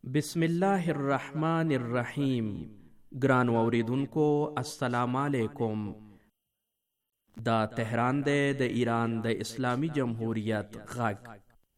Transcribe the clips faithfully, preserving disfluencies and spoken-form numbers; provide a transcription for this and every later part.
بسم الله الرحمن الرحیم. ګران اوریدونکو السلام علیکم. دا تهران دی د ایران د اسلامی جمهوریت غږ.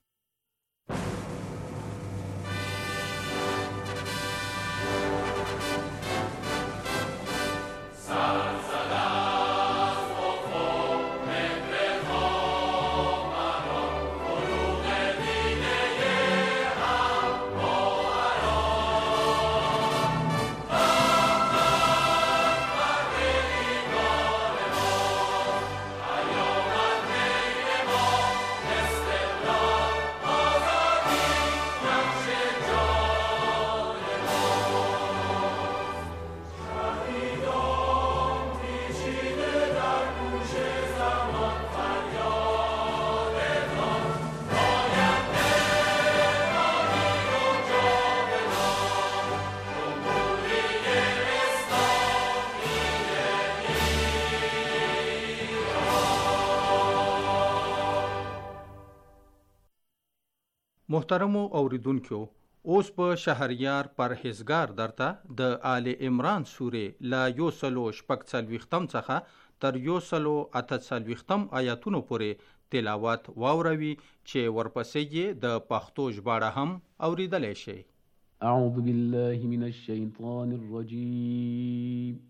محترمو اوریدونکو، اوس په شهریار پرهیزګار درته د آل عمران سورې لا یو سلو شپږ څلوېښتم څخه تر یو سلو اته څلوېښتم آیاتونو پورې تلاوت واوروي چې ورپسې یې د پښتو ژباړه هم اوریدلی شئ. اعوذ بالله من الشیطان الرجیم.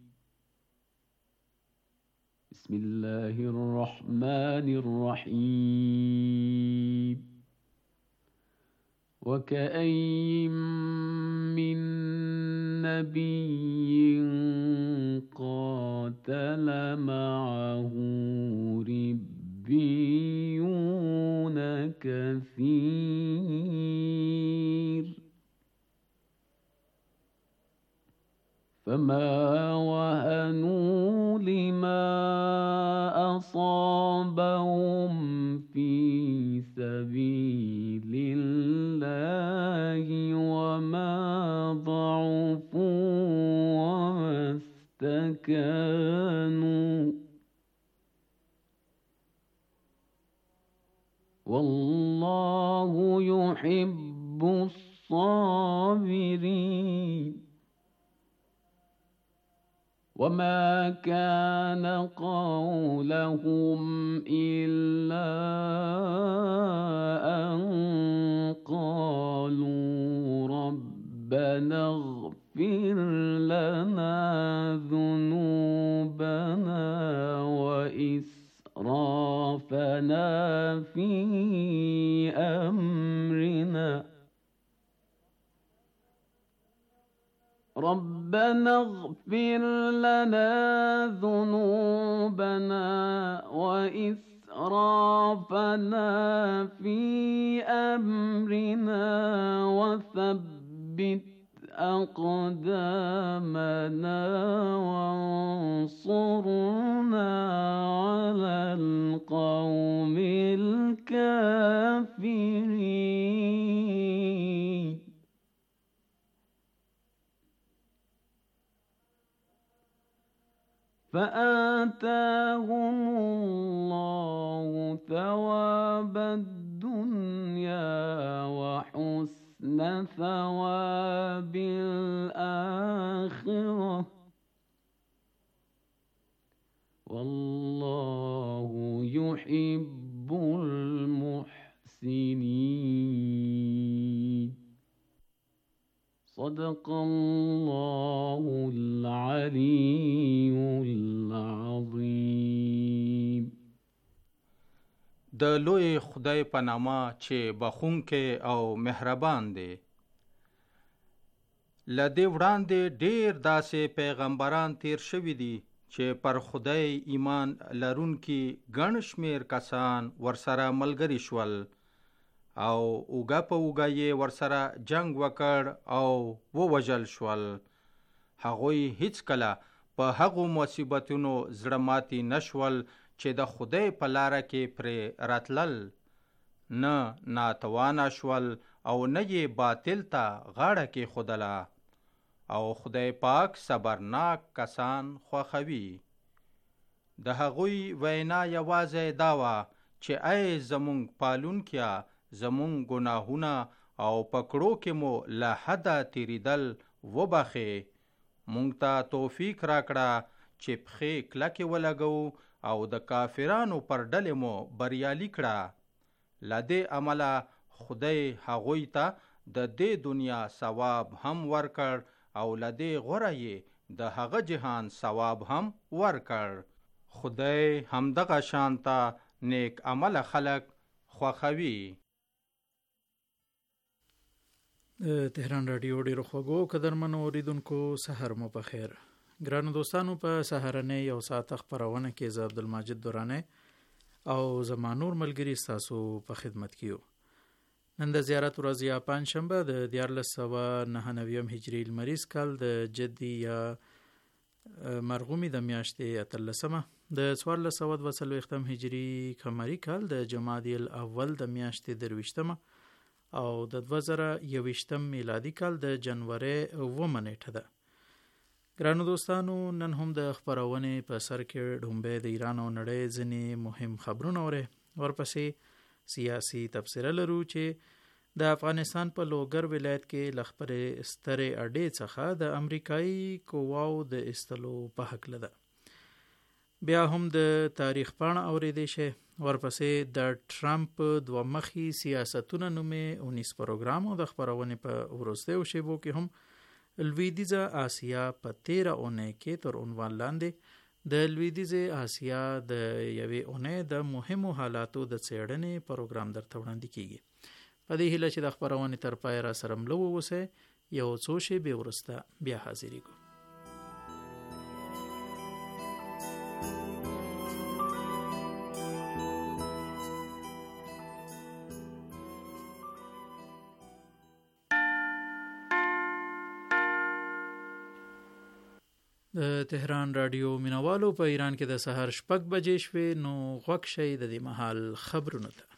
بسم الله الرحمن الرحیم. وكأين من نبي قاتل معه ربيون كثير فما وهنوا لما أصابهم في سبيل الله وما ضعفوا وما استكانوا والله يحب الصابرين. وما كان قولهم إلا أن قالوا ربنا اغفر لنا ذنوبنا وإسرافنا في أمرنا ربنا اغفر لنا ذنوبنا وإسرافنا في أمرنا وثبت أقدامنا وانصرنا على القوم الكافرين. فآتاهم الله ثواب الدنيا وحسن ثواب الآخرة والله يحب المحسنين. صدق الله العلي العظيم. د لوی خدای په نامه چې بخښونکی او مهربان دی. له دې وړاندې ډېر داسې پیغمبران تیر شوي دي چې پر خدای ایمان لرونکي ګڼ شمېر کسان ورسره ملګري شول او اوږه په اوږه یې ورسره جنگ وکړ او ووژل شول. هغوی هیڅکله په هغو مصیبتونو زړه ماتي نشول چې د خدای په لاره کې پرې راتلل، نه ناتوانه شول او نه یې باطل ته غاړه کېښودله. او خدای پاک صبرناک کسان خوښوي. د هغوی وینا یوازې دا وه چې ای زمونږ پالونکیه، زمونږ ګناهونه او پکړو کې مو له حده تیریدل وبخې. مونږ ته توفیق راکړه چې پښې کلکې ولګو او د کافرانو پر ډلې مو بریالي کړه. له دې عمله خدای هغوی ته د دې دنیا ثواب هم ورکړ او له دې غوره یې د هغه جهان ثواب هم ورکړ. خدای همدغه شانته نیک عمل خلق خوښوي. د تهران رادیو ډیرو خوږو قدرمنو اوریدونکو سحر مو په خیر. ګرانو دوستانو، په سحرنه یو ساعت خبرونه کې ز عبدالمجید دورانه او زمانور ملګری تاسو په خدمت کیو. نن د زیارت ورځ یا پنځ شنبه د دیارلس سوه نهه نویم هجری لمریز کال د جدي یا مرغومی د میاشتې اتلسمه د څوارلس سوه دوه څلوېښتم هجری قمري کال د جمادی الاول د میاشتې درویشتمه او د دوه زره یوویشتم میلادي کال د جنوري اوومه نیټه ده. ګرانو دوستانو، نن هم د خبرونې په سر کې ډومبه د ایران او نړۍ ځینې مهم خبرونه اوري. ورپسې سیاسي تبصره لرو چې د افغانستان په لوګر ولایت کې لخپرې سترې اډې څخه د امریکایي قواو د استلو په حق لده. بیا هم د تاریخ پاڼه اورېدې شي. ورپسې د ټرمپ دوه مخي سیاستونه نومې اونیس پروګرام او د خبرونې په وروستیو شیبو کې هم لویدیځه آسیا په تیره اونۍ کې تر عنوان لاندې د لویدیځه آسیا د یوې اونۍ د مهمو حالاتو د څېړنې پروګرام درته وړاندې کیږي. په دې هیله چې د خبرونې تر پای را سره ملو اوسئ. یو څو شیبې وروسته بیا حاضرېږو. د تهران رادیو مینوالو، په ایران کې د سحر شپږ بجې شوې، نو غوږ شئ د دې مهال خبرونو ته.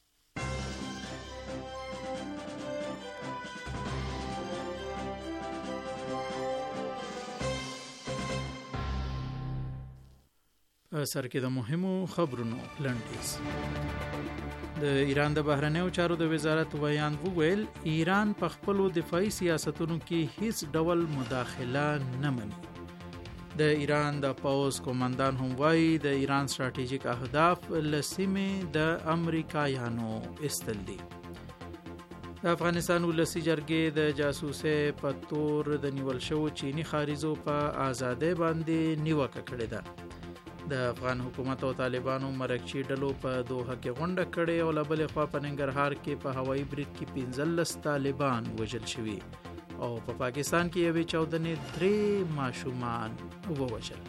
په سر کې د مهمو خبرونو لنډیز. د ایران د بهرنیو چارو د وزارت ویان وویل ایران په خپلو دفاعي سیاستونو کې هیڅ ډول مداخله نه مني. د ایران د پوز قومندان هم وایي د ایران ستراتیژیک اهداف له سیمې د امریکایانو استل دي. د افغانستان ولسي جرګې د جاسوسۍ په تور د نیول شوو چینی خاریزو په ازادۍ باندې نیوکه کړې ده. د افغان حکومت او طالبانو مرکچی ډلو په دوحه کې غونډه کړې او له بلې خوا په ننګرهار کې په هوایي برید کې پنځلس طالبان وژل شوي او په پا پاکستان کې یوې چاودنې درې ماشومان ووژل.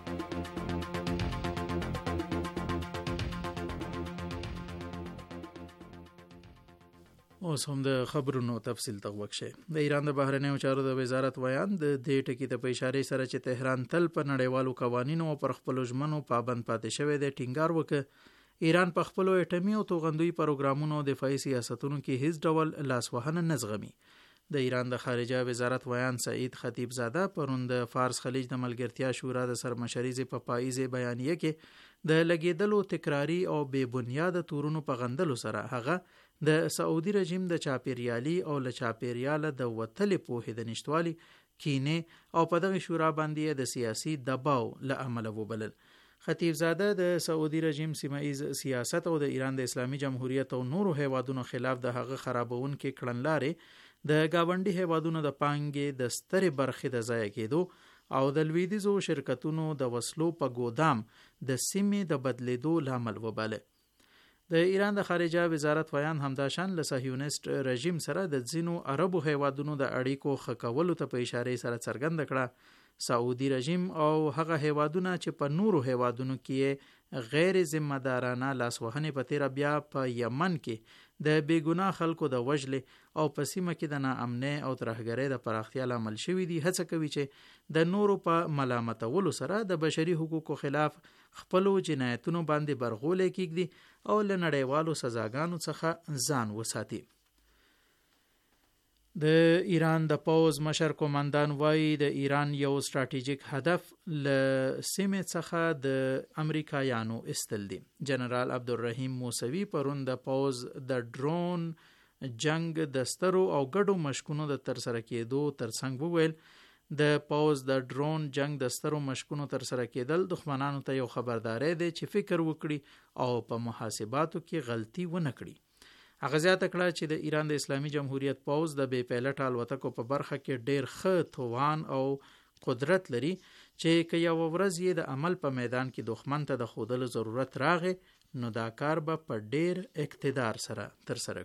اوس هم د خبرونو تفصیل ته وکشي. د ایران د بهرنیو چارو د وزارت ویان د دې ټکي ته په اشاره سره چې تهران تل په نړیوالو قوانینو او پر خپل ژمنو پابند پاتې شوی دی ټینګار وکړ ایران په خپل اټومي او توغندوی پروګرامونو او دفاعي سیاستونو کې هیڅ ډول لاسوهنه نه زغمي. د ایران د خارجه وزارت ویان سعید خطیب زاده پرون د فارس خلیج د ملګرتیا شورا د سرمشري په پاییزه بیانیه کې د لګیدلو تکراری او بې بنیاد تورونو په غندلو سره هغه د سعودي رژیم د چاپیریالي او له چاپیریاله د وتلې پوهې د نشټوالي کینې او په دغه شورا باندې د سیاسي دباو له امله وبلل. خطیب زاده د سعودي رژیم سیمایي سیاست او د ایران د اسلامي جمهوریت او نورو هیوادونو خلاف د هغه خرابونکو کړنلارې د گاونډي هیوادونو د پانګې د سترې برخې د ضایع کېدو او د لویدیځو شرکتونو د وسلو په ګودام د سیمې د بدلیدو لامل وباله. د ایران د خارجه وزارت ویان همداشان له صهیونیست رژیم سره د ځینو عربو هیوادونو د اړیکو ښه کولو ته په اشاره سره څرګنده کړه. سعودي رژیم او هغه هیوادونه چې په نورو هیوادونو کې غیر ذمہ دارانه لاسوهنې په تیر بیا په یمن کې د بیګناه خلکو د وژلې او په سیمه کې د ناامنۍ او ترهګرۍ د پراختیا لامل شوی دي، هڅه کوي چې د نورو په ملامتولو سره د بشري حقوقو خلاف خپلو جنایتونو باندې برغولې کیږي او له نړیوالو سزاګانو څخه ځان وساتي. د ایران د پوز مشر قومندان وایي د ایران یو ستراتیژیک هدف له سیمې څخه د امریکایانو استل دي. جنرال عبدالرحیم موسوی پرون د پوز د ډرون جنگ د سترو او ګډو مشکونو د ترسره کېدو ترڅنګ وویل د پوز د ډرون جنگ د سترو مشکونو ترسره کېدل دښمنانو ته یو خبرداری دی چې فکر وکړي او په محاسباتو کې غلطي ونه کړي. هغه زیاته کړه چې د ایران د اسلامي جمهوریت پوز د بې پیلټه الوتکو په برخه کې ډیر ښه توان او قدرت لري چې که یو ورځ یې د عمل په میدان کې دښمن ته د ښودلو ضرورت راغی نو دا کار به په ډیر اقتدار سره ترسره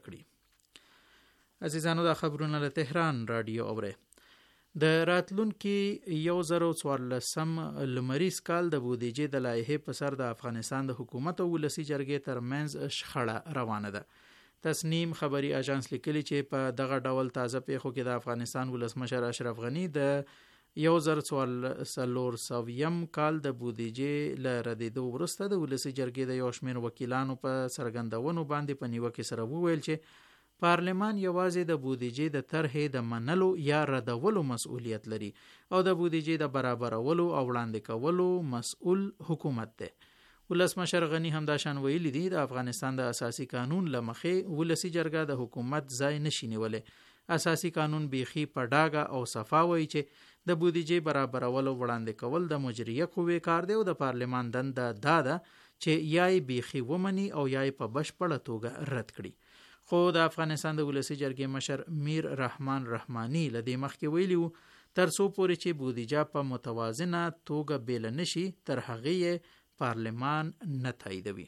کړي. عزیزانو دا خبرونه له تهران رادیو اورئ. د راتلونکي یو زر او څوارلسم لمریز کال د بودیجې د لایحې په سر د افغانستان د حکومت او ولسي جرګې ترمنځ شخړه روانه ده. تسنیم خبري اژانس لیکلي چې په دغه ډول تازه پیښو کې د افغانستان ولسمشر اشرف غنی د یو زر څلور سویم کال د بودیجې له ردېدو وروسته د ولسي جرګې د یو شمېر وکیلانو په څرګندونو باندې په نیوکې سره وویل چې پارلمان یوازې د بودیجې د طرحې د منلو یا ردولو مسؤلیت لري او د بودیجې د برابرولو او وړاندې کولو مسؤل حکومت دی. ولسمشر غنی همدا شان ویلي دي د افغانستان د اساسي قانون له مخې ولسي جرګه د حکومت ځای نشي نیولی. اساسي قانون بیخي په ډاګه او صفا وایي چې د بودیجې برابرول او وړاندې کول د مجریه قوې کار دی او د پارلمان دنده دا ده چې یا یې بیخي ومني او یا یې په بشپړه توګه رد کړي. خو د افغانستان د ولسي جرګې مشر میر رحمان رحماني له دې مخکې ویلي وو تر څو پورې چې بودیجه په متوازنه توګه بیله نشي تر هغې یې پارلمان نه تاییدوي.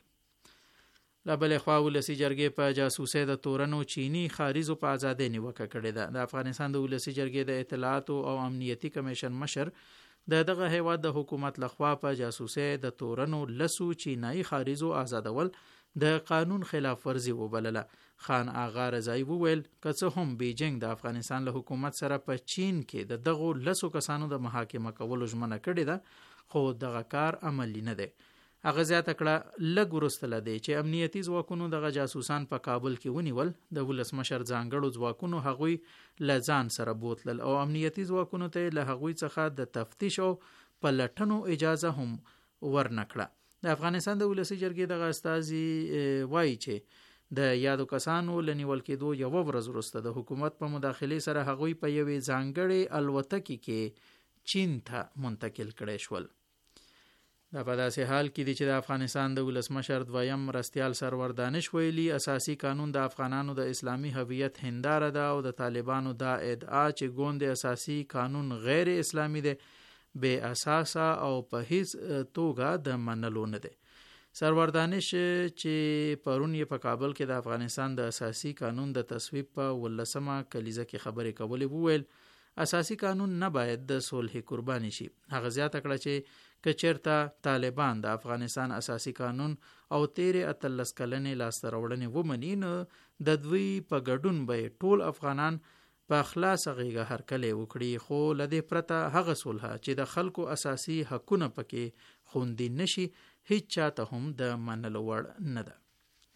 له بلې خوا ولسي جرګې په جاسوسۍ د تورنو چینی خاریزو په ازادۍ نیوکه کړې ده. د افغانستان د ولسي جرګې د اطلاعاتو او امنیتي کمیشن مشر د دغه هیواد د حکومت لخوا په جاسوسۍ د تورنو لسو چینایي خاریزو آزادول د قانون خلاف ورزي وبلله. خان آغا رضایی وویل که څه هم بیجینګ د افغانستان له حکومت سره په چین کې د دغو لسو کسانو د محاکمه کولو ژمنه کړې ده خو دغه کار عملی نه دی. هغه زیاته کړه لږ وروسته له دې چې امنیتي ځواکونو دغه جاسوسان په کابل کې ونیول د ولسمشر ځانګړو ځواکونو هغوی له ځان سره بوتلل او امنیتي ځواکونو ته له هغوی څخه د تفتیش او پلټنو اجازه هم ورنکړه. د افغانستان د ولسي جرګې دغه استازي وایي چې د یادو کسانو له نیول کېدو یوه ورځ وروسته د حکومت په مداخلې سره هغوی په یوې ځانګړې الوتکې کې چین ته منتقل کړی شول. دا په داسې حال کې دی چې د افغانستان د ولسمشر دویم مرستیال سرور دانش ویلي اساسي قانون د افغانانو د اسلامي هویت هنداره ده او د طالبانو دا ادعا چې ګوند اساسي قانون غیر اسلامي دی بې اساسه او په هیڅ توګه د منلو نه دی. سرور دانش چې پرون یې په کابل کې د افغانستان د اساسي قانون د تصویب په ولسمه کلیزه کې خبرې کولې وویل اساسي قانون نه باید د صلح قرباني شي. هغه زیاته کړه چې که چېرته طالبان د افغانستان اساسي قانون او تیرې اتلس کلنې لاسته راوړنې ومني نو د دوی په ګډون به ټول افغانان په خلاصه غېږه هرکلی وکړي خو له دې پرته هغه صلح چې د خلکو اساسي حقونه پکې خوندي نشي هیڅ چاته هم د منلو وړ نه ده.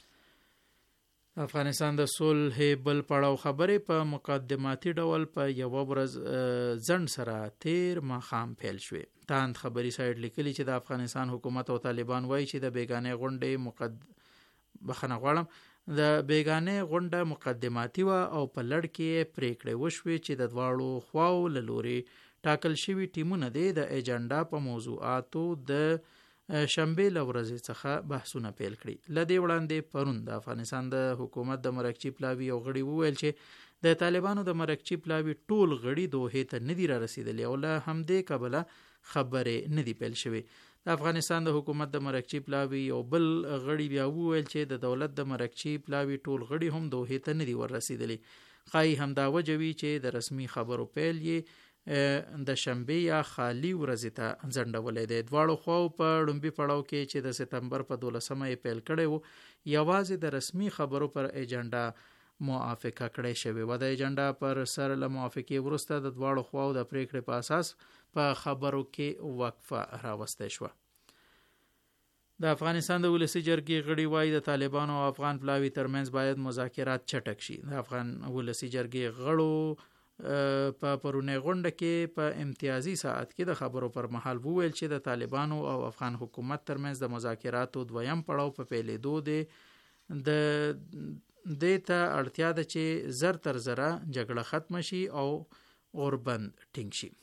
افغانستان د صلح بل پړاو خبرې په مقدماتي ډول په یوه ورځ ځنډ سره تیر ماښام پیل شوې. تاند خبري سایټ لیکلي چې د افغانستان حکومت او طالبان وایي چې د بیګانې غونډې مقد بخنه غواړم د بیګانې غونډه مقدماتي وه او په لړ کې پریکړې وشوې چې د دواړو خواو له لورې ټاکل شوي ټیمونه دي د ایجنډا په موضوعاتو د شنبې له ورځې څخه بحثونه پیل کړي. له دې وړاندې پرون د افغانستان د حکومت د مرکچي پلاوي یو غړي وویل چې د طالبانو د مرکچي پلاوي ټول غړي دوحې ته نه دي را رسېدلي او له همدې کبله خبرې نه دي پیل شوې. د افغانستان د حکومت د مرکچي پلاوي یو بل غړي بیا وویل چې د دولت د مرکچي پلاوي ټول غړي هم دوحې ته نه دي ور رسېدلي. ښایي همدا وجه وي چې د رسمي خبرو پیل یې د شنبې یا خالی ورځې ته ځنډولی دی. دواړو خواو په لومبي پړاو کې چې د سپتمبر په دولسمه یې پیل کړی و یوازې د رسمي خبرو پر ایجنډا موافقه کړی شوې وه. د ایجنډا پر سر له موافقې وروسته د دواړو خواو د پریکړې په اساس په خبرو کې وقفه راوستی شوه. د افغانستان د ولسي جرګې غړي وایي د طالبانو او افغان پلاوي ترمنځ باید مذاکرات چټک شي. د افغان ولسي جرګې غړو په پرونی غونډه کې په امتیازي ساعت کې د خبرو پر مهال وویل چې د طالبانو او افغان حکومت ترمنځ د مذاکراتو دویم پړاو په پیلېدو دی. د دې ته اړتیا ده چې زر تر زره جګړه ختم شي او اوربند ټینګ شي.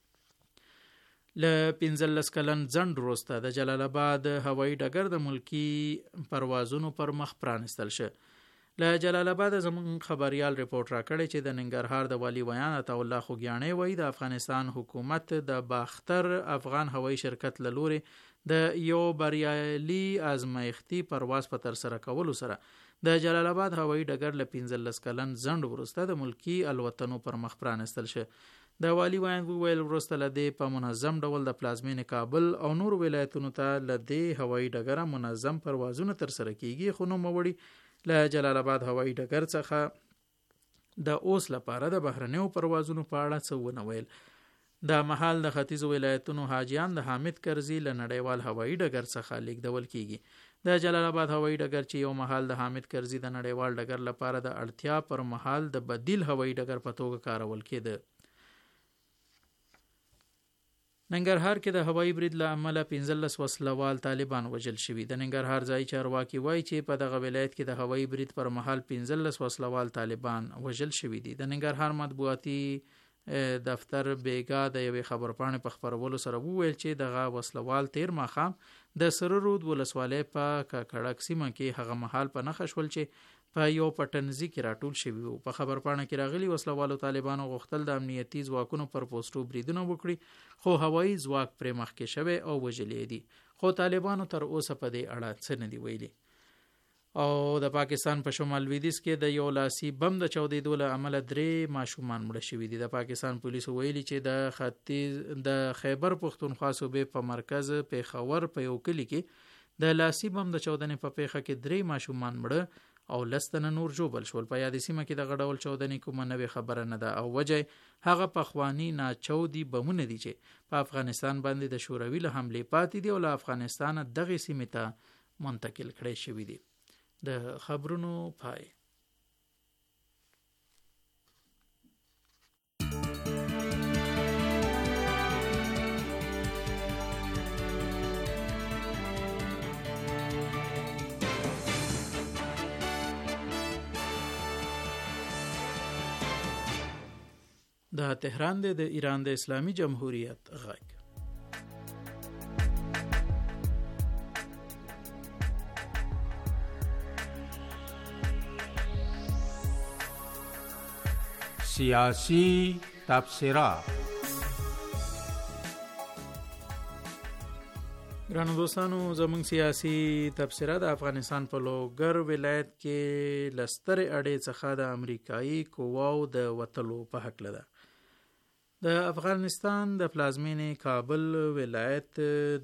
له پنځلس کلن ځنډ وروسته د جلال آباد هوایي ډګر د ملکی پروازونو پر مخ پرانستل شه. له جلال آباد زموږ خبريال ریپورت راکړی چې د ننګرهار د والی ویان عطا الله خوګیاڼی وایي د افغانستان حکومت د باختر افغان هوایي شرکت له لوري د یو بریالي ازمایښتي پرواز په تر سره کولو سره د جلال آباد هوایي ډګر له پنځلس کلن ځنډ وروسته د ملکی الوتنو پر مخ پرانستل شه. د والی ویان ویل وروسته له دې په منظم ډول د پلازمینې کابل او نور ولایتونو ته له دې هوایي ډګره منظم پروازونه تر سره کیږي، خو نوموړي له جلال آباد هوایي ډګر څخه د اوس لپاره د بهرنیو پروازونو په اړه څه ونه ویل. د مهال د ختیځو ولایتونو حاجیان د حامد کرزي له نړیوال هوایي ډګر څخه لیږدول کیږي. د جلال آباد هوایي ډګر چې یو مهال د حامد کرزي د نړیوال ډګر لپاره د اړتیا پر مهال د بدیل هوایي ډګر په توګه کارول کېده. ننګرهار کې د هوایي برید له امله پنځلس وسلوال طالبان وژل شوي. د ننګرهار ځایي چارواکي وایي چې په دغه ولایت کې د هوایي برید پر مهال پنځلس وسلوال طالبان وژل شوي دي. د ننګرهار مطبوعاتي دفتر بیګا د یوې خبرپاڼې په خپرولو سره وویل چې دغه وسلوال تیر ماښام د سره رود ولسوالۍ په کاکړک سیمه کې هغه مهال په نښه شول چې په یو پټنځي کې راټول شوي وو. په خبرپاڼه کې راغلي وسلوالو طالبانو غوښتل د امنیتي ځواکونو پر پوسټو بریدونه وکړي، خو هوایي ځواک پرې مخکې شوی او وژلې دي، خو طالبانو تر اوسه په دې اړه څه نه دي ویلي. او د پاکستان په شمال لویدیځ کې د یو لاسي بم د چاودېدو له امله درې ماشومان مړه شوي دي. د پاکستان پولیسو ویلي چې د ختیځ د خیبر پښتونخوا صوبې په مرکز پیښور په یو کلي کې د لاسي بم د چاودنې په پیښه کې درې ماشومان مړه او لس تنه نور ژوبل شول. په یادې سیمه کې دغه ډول چاودنې کومه نوې خبره نه ده او وجه هغه پخواني ناچودي بمونه دي چې په افغانستان باندې د شوروي له حملې پاتې دي او له افغانستانه دغې سیمې ته منتقل کړی شوي دي. د خبرونو پای. د تهران د ایران د اسلامي جمهوریت غږ. سیاسی تبصره. ګرانو دوستانو، زموږ سیاسي تبصره د افغانستان په لوګر ولایت کې لستر اډې څخه د امریکایي قواو د وتلو په هکله ده. د افغانستان د پلازمینې کابل ولایت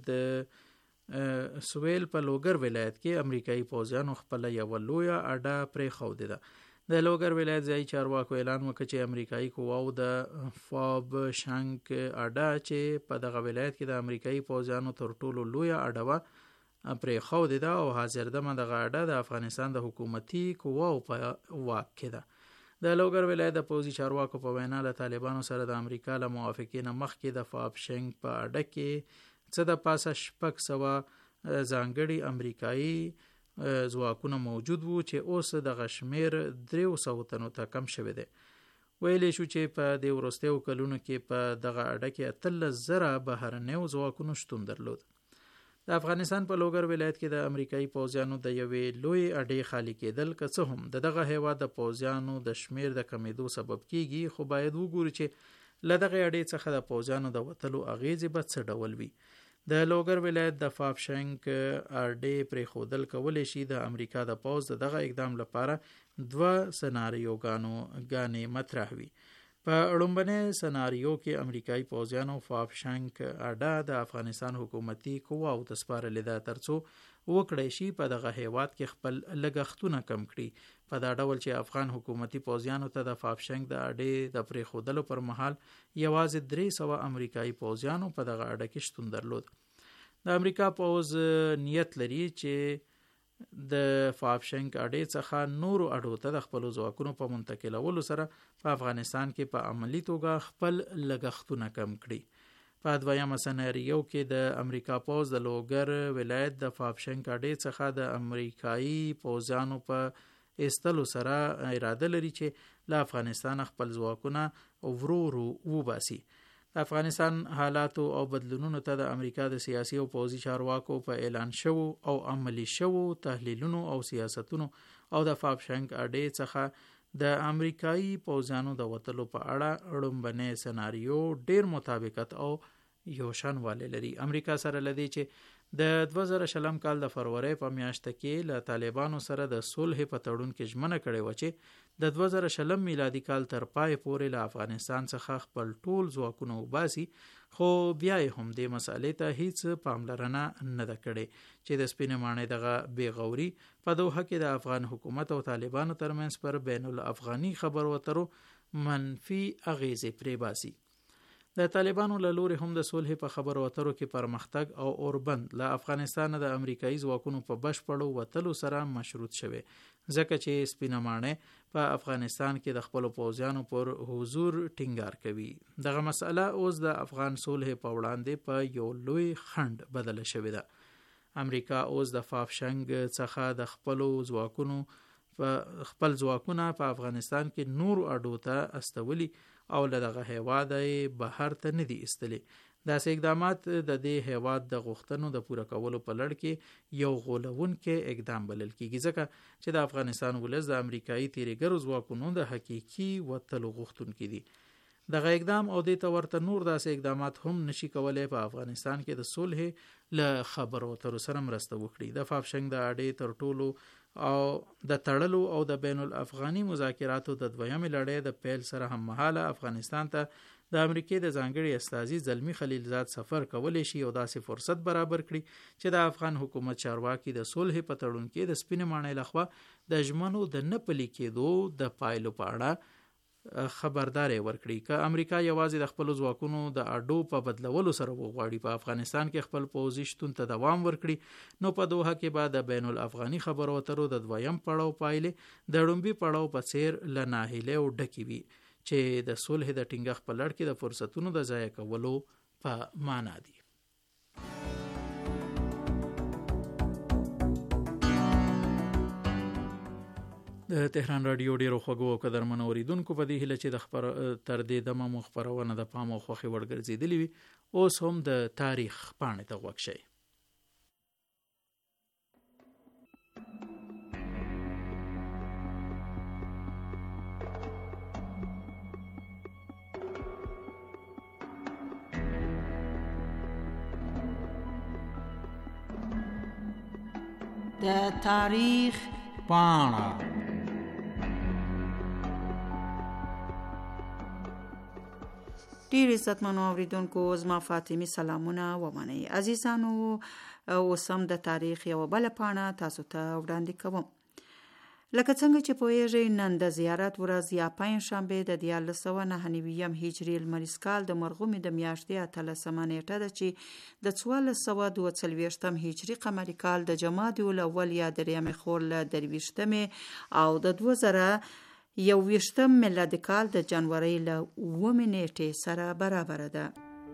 د سویل په لوګر ولایت کې امریکایي پوځیانو خپل یو لویه اډه پرې خوده ده. د لوګر ولایت ځایي چارواکو اعلان وکړ چې امریکایي قواو د فاب شنک اډه چې په دغه ولایت کې د امریکایي پوځیانو تر ټولو لویه اډه وه پرې خوده ده او حاضر دمه دغه اډه د افغانستان د حکومتي قواو په واک کې ده. د لوګر ولایت د پوځي چارواکو په وینا له طالبانو سره د امریکا له موافقې نه مخکې د فاب شنک په اډه کې څه د پاسه شپږ سوه ځانګړي امریکایي ځواکونه موجود وو چې اوس دغه شمیر دریو سوو تنو ته کم شوی دی. ویلی شو چې په دې وروستیو کلونو کې په دغه اډه کې اتلس زره بهرنیو ځواکونو شتون درلود. د افغانستان په لوګر ولایت کې د امریکایي پوځیانو د یوې لوی اډې خالی کېدل که څه هم د دغه هیواد د پوځیانو د شمیر د کمیدو سبب کیږي، خو باید وګورو چې له دغه اډې څخه د پوځیانو د وتلو اغیزې به څه ډول وي. د لوګر ولایت د فاب شنک اډې پرېښودل کولی شي د امریکا د پوځ د دغه اقدام لپاره دوه سناریوګانو ګانې مطرح وي. په اړومبنۍ سناریو کې امریکایي پوځیانو فاب شنک اډه د افغانستان حکومتي قواو ته سپارلې ده ترڅو وکړی شي په دغه هیواد کې خپل لګښتونه کم کړي. په دا ډول چې افغان حکومتي پوځیانو ته د فاب شنک د اډې د پرېښودلو پر مهال یوازې درې سوه امریکایي پوځیانو په دغه اډه کې شتون درلود. د امریکا پوځ نیت لري چې د فاب شنک اډې څخه نورو اډو ته د خپلو ځواکونو په منتقلولو سره په افغانستان کې په عملي توګه خپل لګښتونه کم کړي. په دویمه سناریو کې د امریکا پوځ د لوګر ولایت د فاب شنک اډې څخه د امریکایي پوځیانو په ایستلو سره اراده لري چې له افغانستان خپل ځواکونه ورو ورو وباسي. د افغانستان حالاتو او بدلونونو ته د امریکا د سیاسي او پوځي چارواکو په اعلان شوو او عملی شوو تحلیلونو او سیاستونو او د فابشنګ اډې څخه د امریکایي پوځیانو د وتلو په اړه اړومبنې سناریو ډیر مطابقت او یو شانوالی لري. امریکا سره لدی چې د دوه زره شلم کال د فروری په میاشت کې له طالبانو سره د صلح په تړون کې ژمنه کړې و چې د دوه زره شلم میلادي کال تر پای پورې له افغانستان څخه خپل ټول ځواکونه وباسي، خو بیا یې هم دې مسئلې ته هیڅ پاملرنه نه ده کړې چې د سپینې ماڼۍ دغه بېغوري په دوحه کې د افغان حکومت او طالبانو ترمنځ پر بین الافغاني خبرو اترو منفي اغیزې پرې باسي. د طالبانو له لوري هم د صلح په خبرو اترو کې پرمختګ او اوربند له افغانستان د امریکایي ځواکونو په بشپړو وتلو سره مشروط شوی، ځکه چې سپینه ماڼۍ په افغانستان کې د خپلو پوځیانو پر حضور ټینګار کوي. دغه مسئله اوس د افغان صلح په وړاندې په یو لوی خنډ بدله شوې ده. امریکا اوس د فابشنګ څخه د خپلو ځواکونو په خپل ځواکونه په افغانستان کې نور اډو ته استولي او له دغه هیواد یې بهر ته نه دي ایستلي. داسې اقدامات د دې هیواد د غوښتنو د پوره کولو په لړ کې یو غولونکی اقدام بلل کیږي، ځکه چې د افغانستان ولس د امریکایي تیریګرو ځواکونو د حقیقي وتلو غوښتونکي دي. دغه اقدام او دې ته ورته نور داسې اقدامات هم نشي کولای په افغانستان کې د صلح له خبرو اترو سره مرسته وکړي. د فابشنګ د اډې تر ټولو او د تړلو او د بین الافغاني مذاکراتو د دویمې لړۍ د پیل سره هم مهاله افغانستان ته د امریکای د ځانګړي استازي زلمی خلیلزاد سفر کولی شي او داسې فرصت برابر کړي چې د افغان حکومت چارواکي د صلح په تړون کې د سپینې ماڼۍ لخوا د ژمنو د نه پلي کېدو د پایلو په اړه خبرداري ورکړي. که امریکا یوازې د خپل ځواکونو د اډو په بدلولو سره وغواړي په افغانستان کې خپل پوځي شتون ته دوام ورکړي، نو په دوحه کې به د بین الافغاني خبرو اترو د دویم پړاو پایلې د لومبي پړاو په څیر له ناهیلۍ او ډکې وي چې د صلح د ټینګښت په لړ کې د فرصتونو د ضایع کولو په معنا دي. د تهران رادیو ډیرو خوږو او قدرمنو اوریدونکو په دې هیله چې د خبر تر دې دمه مو خبرونه د پام او خوښي وړ ګرځېدلې وي، اوس هم د تاریخ پاڼې ته غوږ شئ. د تاریخ پاڼه. ډیر عزتمنو اوریدونکو، زما فاطمی سلامونه ومنئ. عزیزانو، اوس هم د تاریخ یو بل پاڼه تاسو ته وړاندې کوم. لکه څنګه چې پوهیږئ، نن د زیارت ورځ یا پنجشنبه د دیارلس سوه نهه نوي هجري لمریز کال د مرغومې د میاشتې اتلسمه نیټه ده چې د څوارلس سوه دوه څلوېښتم هجري قمري کال د جمادی الاول یا دریمې خور له درویشتمې او د دوه زره یو ویشتم میلادي کال د جنورۍ له اوومې نیټې سره برابره ده.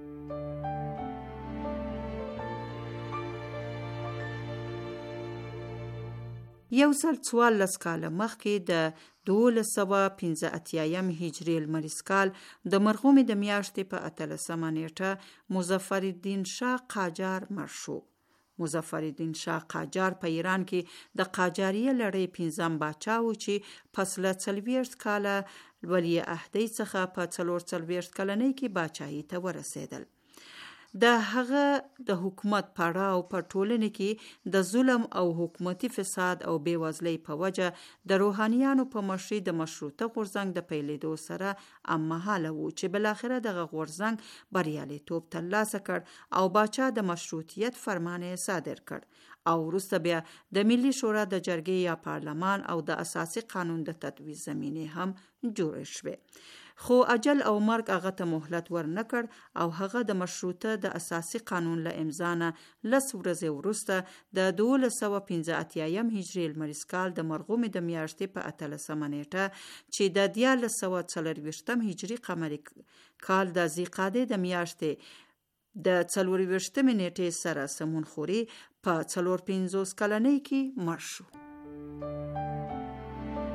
یو سل څوارلس کاله مخکې د دولس سوه پنځه اتیایم هجري لمریز کال د مرغومې د میاشتې په اتلسمه نیټه مظفرالدین شاه قاجار مړ شو. مظفرالدین شاه قاجار په ایران کې د قاجاریه لړۍ پنځم باچا و چې پس له څلوېښت کاله ولی عهدی څخه په څلور څلوېښت کلنۍ کې باچاهي ته ورسېدل. د هغه د حکومت پړاو په ټولنه کې د ظلم او حکومتي فساد او بیوزلۍ په وجه د روحانیانو په مشرۍ د مشروطه غورځنګ د پیلېدو سره هممهاله و چې بالاخره دغه غورځنګ بریالیتوب ترلاسه کړ او باچا د مشروطیت فرمان یې صادر کړ او وروسته بیا د ملي شورا د جرګې یا پارلمان او د اساسي قانون د تطبیق زمینې هم جوړې شوې. خو اجل او مرګ هغه ته مهلت ور نه کړ او هغه د مشروطه د اساسي قانون له امضا نه لس ورځې وروسته د دولس سوه پنځه اتیایم هجري لمریز کال د مرغومې د میاشتې په اتلسمه نیټه چې د دیارلس سوه څلرویشتم هجري قمري کال د ذیقعدې د میاشتې د څلورویشتمې نیټې سره سمون خوري په څلور پنځوس کلنۍ کې مړ شو.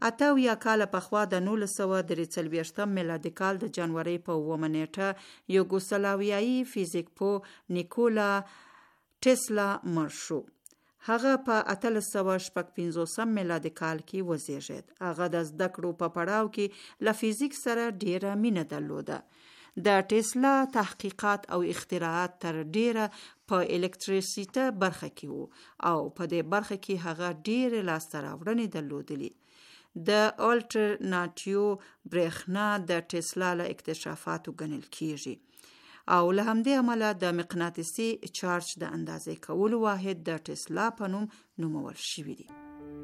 اته اویا کاله پخوا د نولس سوه درې څلوېښتم میلادي کال د جنورۍ په اوومه نیټه یوګوسلاویایي فزیک پوه نیکولا ټسلا مړ شو. هغه په اتلس سوه شپږ پنځوسم میلادي کال کې وزیږید. هغه د زده کړو په پړاو کې له فزیک سره ډیره مینه درلوده. د ټسلا تحقیقات او اختراعات تر ډیره په الکتریسیته برخه کې وو او په دې برخه کې هغه ډیره لاسته راوړنې درلودلې. د الټرناتیو برېښنا د ټسلا له اکتشافاتو ګڼل کیږي او له همدې امله د مقناطیسي چارج د اندازې کولو واحد د ټسلا په نوم نومول شوی دی.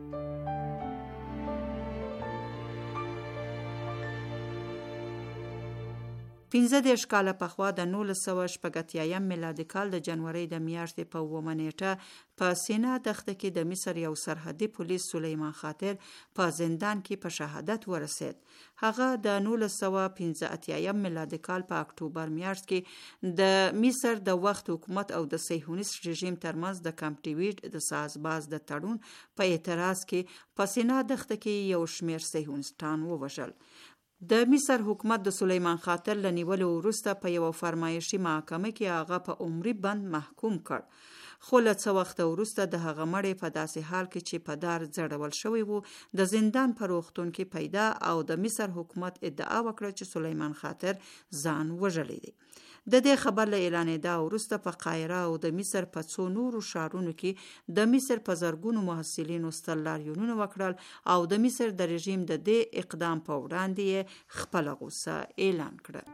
پنځه دېرش کاله پخوا د نولس سوه شپږ اتیایم میلادي کال د جنورۍ د میاشتې په اوومه نیټه په سینا دښته کې د مصر یو سرحدي پولیس سلیمان خاطر په زندان کې په شهادت ورسید. هغه د نولس سوه پنځه اتیایم میلادي کال په اکتوبر میاشت کې د مصر د وخت حکومت او د صهیونیست رژیم ترمنځ د کمپ ډیویډ د سازباز د تړون په اعتراض کې په سینا دښته کې یو شمېر صهیونیستان ووژل. د مصر حکومت د سلیمان خاطر له نیولو وروسته په یو فرمایشي محکمه کې هغه په عمري بند محکوم کړ. خو له څه وخت وروسته د هغه مړی په داسې حال کې چې په دار ځړول شوی وو د زندان په روغتون کې پیدا او د مصر حکومت ادعا وکړه چې سلیمان خاطر ځان وژلی دی. د دې خبر له اعلانېدا وروسته په قاهره او د مصر په څو نورو ښارونو کې د مصر په زرګونو محصلینو ستر لاریونونه وکړل او د مصر د رژیم د دې اقدام په وړاندې یې خپله غوسه اعلان کړه.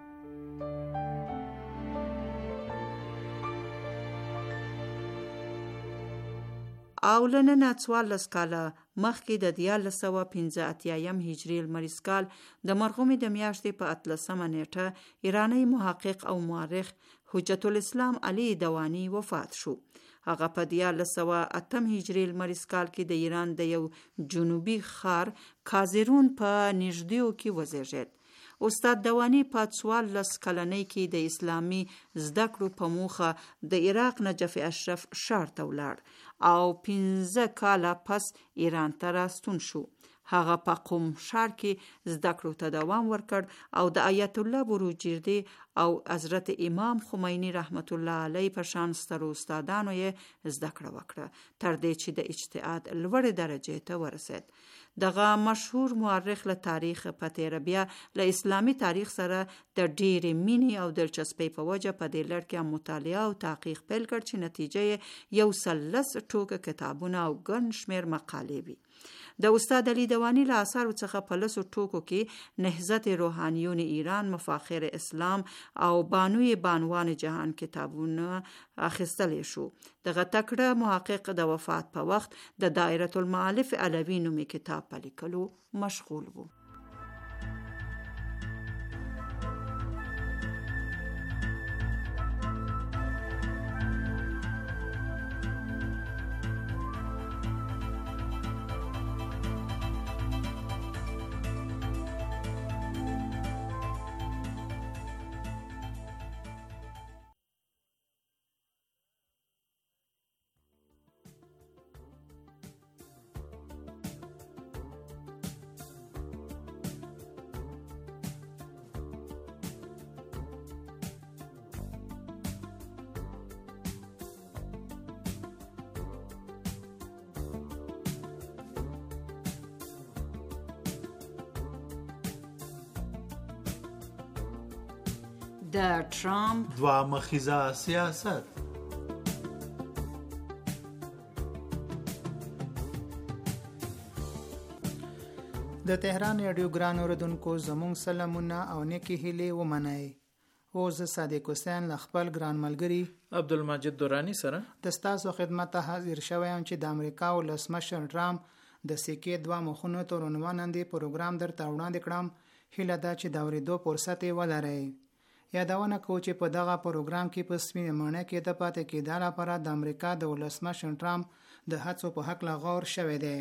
او له ننه څوارلس کاله مخکې د دیارلس سوه پنځه اتیایم هجري لمریز کال د مرغومې د میاشتې په اتلسمه نیټه ایرانی محقق او مورخ حجت الاسلام علي دوانی وفات شو. هغه په دیارلس سوه اتم هجري لمریز کال کې د ایران د یو جنوبي ښار کازرون په نږدېو کې وزیږید. استاد دوانی په څوارلس کلنۍ کې د اسلامي زده کړو په موخه د عراق نجف اشرف ښار ته ولاړ او پنځه کاله پس ایران ته راستون شو. هغه په قم ښار کې زده کړو ته دوام ورکړ او د آیت الله بروجردي او حضرت امام خمینی رحمت الله علیه په شان سترو استادانو یې زده کړه وکړه تر دې چې د اجتهاد لوړې درجې ته ورسید. دغه مشهور مورخ له تاریخ په تیره بیا له اسلامي تاریخ سره د ډېرې مینې او دلچسپۍ په وجه په دې لړ کې مطالعه او تحقیق پیل کړ چې نتیجه یې یو سل لس ټوکه کتابونه او ګڼ شمېر مقالې وي. د استاد علي دوانی له اثارو څخه په لسو ټوکو کې نهضت روحانیون ایران، مفاخر اسلام او بانوی بانوان جهان کتابونه اخیستلی شو. دغه تکړه محقق د وفات په وخت د دایره المعارف علوي نومي کتاب په لیکلو مشغول و. د ټرامپ دوه مخیزه سیاست. د تهران رادیو ګران اوردونکو زموږ سلامونه او نیکی هیلې ومنئ. او زه صادق حسین له خپل ګران ملګري عبدالمجید دورانی سره د ستاسو خدمت ته حاضر شوم چې د امریکا ولسمشر ټرامپ د سکې دوه مخونو تر عنوان لاندې پروګرام درته وړاندې کړم. هیله ده چې د اورېدو فرصت یې ولرئ. یادونه کوو چې په دغه پروګرام کې په سپینه معنی کې د پاتې کېدو لپاره د امریکا د ولسمشر ټرامپ د هڅو په حق لا غور شوی دی.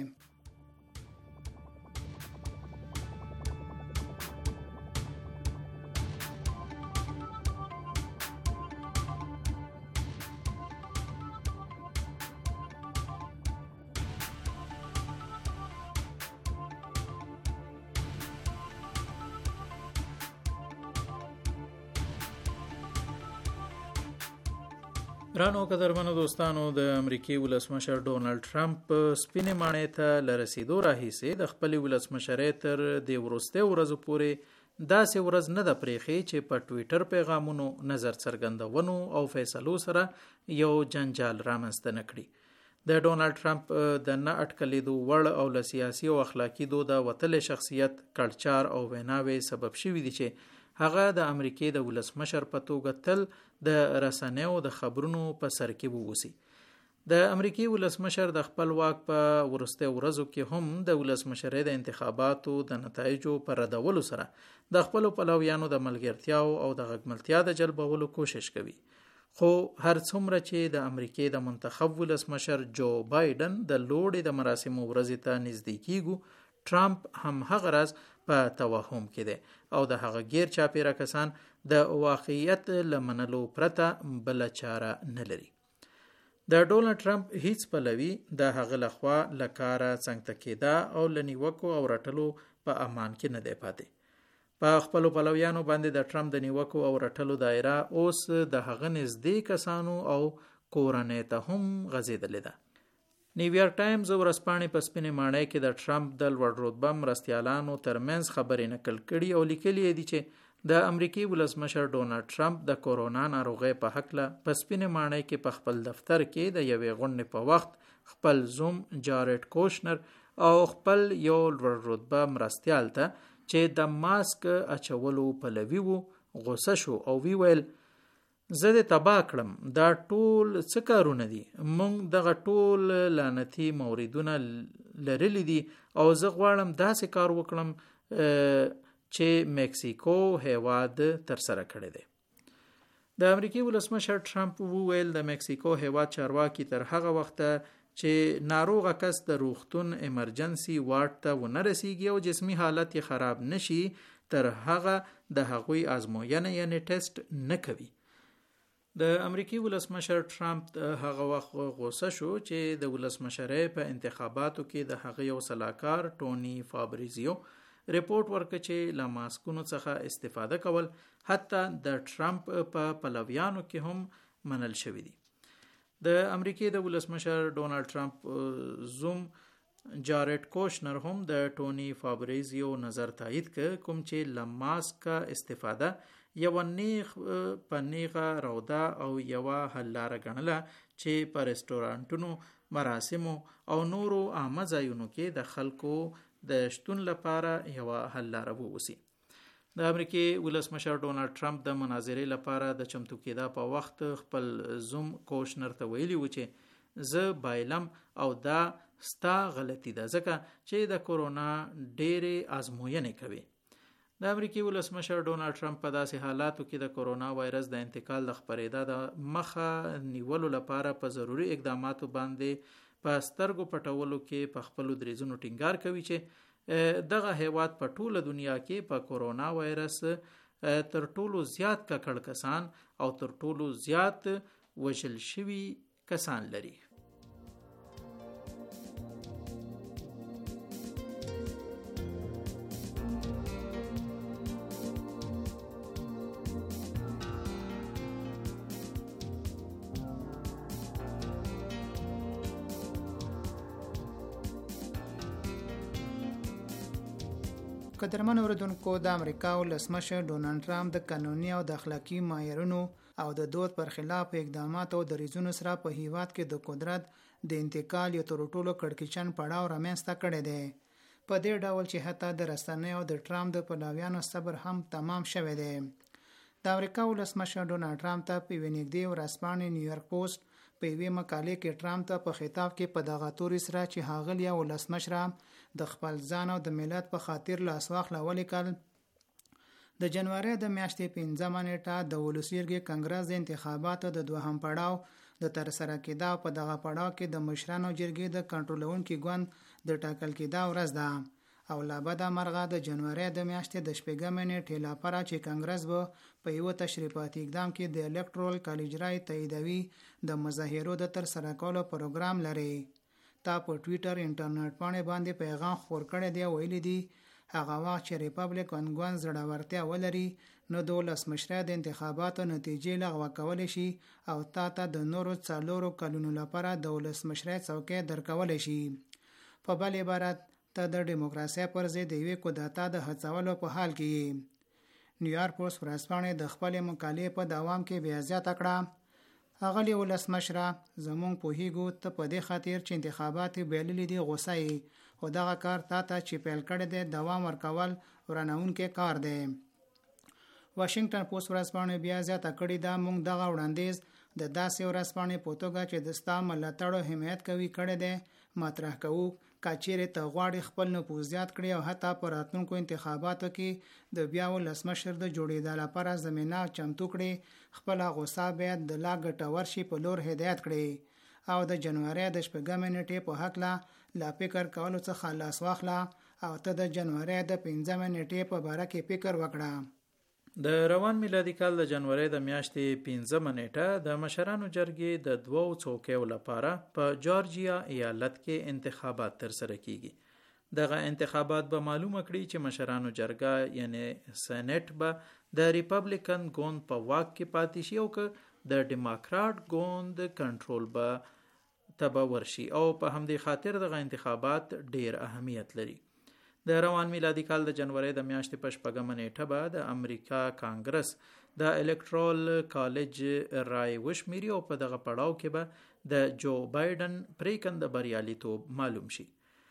ګرانو قدرمنو دوستانو، د امریکای ولسمشر ډونالد ټرمپ سپینې ماڼۍ ته له رسیدو راهیسې د خپلې ولسمشرۍ تر دې وروستۍ ورځو پورې داسې ورځ نه ده پرېښې چې په ټویټر پیغامونو، نظر څرګندونو او فیصلو سره یو جنجال رامنځته نه کړي. د ډونالد ټرمپ د نه اټکلېدو وړ او له سیاسي او اخلاقي دوده وتلې شخصیت، کړچار او ویناوې سبب شوي دي چې هغه د امریکای د ولسمشر په توګه تل د رسنیو د خبرونو په سر کې ووسی. د امریکای ولسمشر د خپل واک په ورسته ورځو کې هم د ولسمشرۍ د انتخاباتو د نتایجو پر ردولو سره د خپل پلویانو د ملګرتیاو او د غږملتیا د جلبولو کوشش کوي. خو هر څومره چې د امریکای د منتخب ولسمشر جو بایدن د لوړې د مراسمو ورځې ته نږدې کیږو، ټرمپ هم هغه راز په توهم کې دی او د هغه غیر چاپیره کسان د واقعیت لمنلو پرته بل چاره نه لري. د ډونالد ټرمپ هیڅ پلوي د هغه لخوا لکاره څنګه کېدا او لنیوکو او رټلو په امان کې نه دی پاتې. په خپل پلویانو باندې د ټرمپ د نیوکو او رټلو دایره اوس د هغه نږدې کسانو او کورنۍ ته هم غځېدلې ده. نیویارک ټایمز ورځپاڼې په سپینې ماڼۍ کې د ټرمپ د لوړ رتبه مرستیالانو ترمنځ خبرې نقل کړي او لیکلي دي چې د امریکای ولسمشر ډونالد ټرمپ د کورونا ناروغۍ په هکله په سپینې ماڼۍ کې په خپل دفتر کې د یوې غونډې په وخت خپل زوم جارېډ کوشنر او خپل یو لوړ رتبه مرستیال ته چې د ماسک اچولو پلوي وو غوسه شو او وی ویل، زه دې تباه کړم، دا ټول څه کارونه دي؟ مونږ دغه ټول لعنتي موردونه لرلی دي او زه غواړم داسې کار وکړم چې مکسیکو هیواد تر سره کړی دی. د امریکای ولسمشر ټرمپ وویل د مکسیکو هیواد چارواکي تر هغه وخته چې ناروغه کس د روغتون ایمرجنسي وارډ ته ونه رسیږي او جسمي حالت یې خراب نشي تر هغه د هغوی آزموینه یعنی ټیسټ نه کوي. د امریکای ولسمشر ټرمپ هغه وخت غوسه شو چې د ولسمشرۍ په انتخاباتو کې د هغه یو سلاکار ټونی فابریزیو ریپورت ورکړ چې له ماسکونو څخه استفاده کول حتی د ټرمپ په پلویانو کې هم منل شوی دی. د امریکای د ولسمشر ډونالد ټرمپ زوم جارېډ کوشنر هم د ټونی فابریزیو نظر تایید کړ، کوم چې له ماسک استفاده یو نیغ په نیغه روده او یو حل لاره ګڼله چې په رستورانټونو، مراسمو او نورو عامه ځایونو کې د خلکو د شتون لپاره یو حل لاره ووسی. د امریکای ولسمشر ډونالد ټرمپ د مناظرې لپاره د چمتو کېدا په وخت خپل زوم کوشنر ته ویلي و چې زه بایلم او دا ستا غلطی ده ځکه چې د کورونا ډېرې آزموینې کوي. د امریکای ولسمشر ډونالد ټرمپ په داسې حالاتو کې د کورونا وایرس د انتقال د خپرېدا د مخه نیولو لپاره په ضروري اقداماتو باندې په سترګو پټولو کې په خپل دریځونو ټینګار کوي چې دغه هیواد په ټوله دنیا کې په کورونا وایرس تر ټولو زیات ککړ کسان او تر ټولو زیات وژل شوي کسان لري. قدرمن اوریدونکو، د امریکا ولسمشر ډونالد ټرمپ د قانوني او د اخلاقي معیارونو او د دود پر خلاف اقدامات او دریځونو سره په هیواد کې د قدرت د انتقال یو تر ټولو کړکېچن پړاو رامنځته کړی دی. په دې ډول چې حتی د رسنیو د ټرمپ د پلویانو صبر هم تمام شوی دی. د امریکا ولسمشر ډونالد ټرمپ ته په یوې نږدې ورځپاڼې نیویارک پوسټ په یوې مقالې کې ټرمپ ته په خطاب کې په دغه توري سره چې ښاغلی ولسمشر د خپل ځان او د ملت په خاطر لاس واخله ولیکل. د جنوري د میاشتې پنځمه نیټه د ولسي جرګې کنګرس د انتخاباتو د دوهم پړاو د ترسره کېدا په دغه پړاو کې د مشرانو جرګې د کنټرولونکي ګوند د ټاکل کېدا ورځ ده او لا بده مرغه د جنوري د میاشتې د شپږمې نیټې لپاره چې کنګرس به په یو تشریفاتي اقدام کې د الکټرال کالج رای تاییدوي د مظاهرو د ترسره کولو پروګرام لري. تا په ټویټر انټرنیټ باندې باندې پیغام خور کړی دی، ویلي دی هغه وخت چې ریپبلیکن ګوند زړورتیا ولري نو د ولسمشره د انتخاباتو نتیجې لغوه کولی شي او تا ته د نورو څلورو کلونو لپاره د ولسمشره څوکۍ درکولی شي. په بل عبارت ته د ډیموکراسۍ پر ضد د یوې کودتا د هڅولو په حال کې یې. نیویارک پوسټ ورځپاڼې د خپلې مقالې په دوام کې بیا زیاته کړه: اغلی ولسمشره، زمونږ پوهیږو ته په دې خاطر چې انتخابات بایللي دي غوسه یې، خو دغه کار تا ته چې پیل کړی دی دوام ورکول ورانوونکی کار دی. واشنگټن پوسټ ورځپاڼې بیا زیاته کړې ده: موږ دغه وړاندیز د داسې ورځپاڼې په توګه چې د ستا ملاتړو حمایت کوي کړی دی مطرح کوو. که چیرې ته غواړې خپل نفوذ زیات کړي او حتی په راتلونکو انتخاباتو کې د بیا ولسمشر د جوړېدا لپاره زمینه چمتو کړي، خپله غوسه باید د لا ګټور شي په لور هدایت کړي او د جنوري د شپږمې نیټې په هکله لا فکر کولو څخه لاس واخله او ته د جنوري د پنځمې نیټې په باره کې فکر وکړه. د روان میلادي کال د جنوري د میاشتې پنځمه نیټه د مشرانو جرګې د دوو څوکیو لپاره په جورجیا ایالت کې انتخابات ترسره کیږي. دغه انتخابات به معلومه کړي چې مشرانو جرګه یعنی سېنات به د ریپبلیکن ګوند په واک کې پاتې شي او که د ډیموکرات ګوند کنټرول به تبه ورشي او په همدې خاطر دغه انتخابات ډیر اهمیت لري. د روان میلادي کال د جنوري د میاشتې په شپږمه نیټه به د امریکا کانګرس د الکترال کالج رای وشمیري او په دغه پړاو کې به د جو بایدن پریکنده بریالیتوب معلوم شي.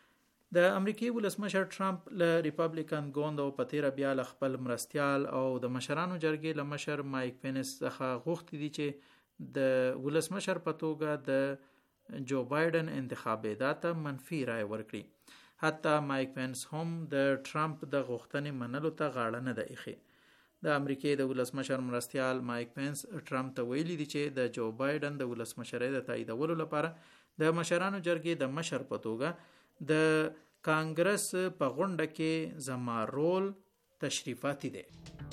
د امریکای ولسمشر ټرمپ له ریپبلیکن ګوند او په تیره بیا له خپل مرستیال او د مشرانو جرګې له مشر مایک پینس څخه غوښتي دي چې د ولسمشر په توګه د جو بایدن انتخابات ته منفي رای ورکړي. حتی مایک پینس هم د ټرمپ د غوښتنې منلو ته غاړه نه ده ایښې. د امریکای د ولسمشر مرستیال مایک پینس ټرمپ ته ویلي دي چې د جو بایدن د ولسمشرۍ د تاییدولو لپاره د مشرانو جرګې د مشر په توګه د کانګرس په غونډه کې زما رول تشریفاتي دی.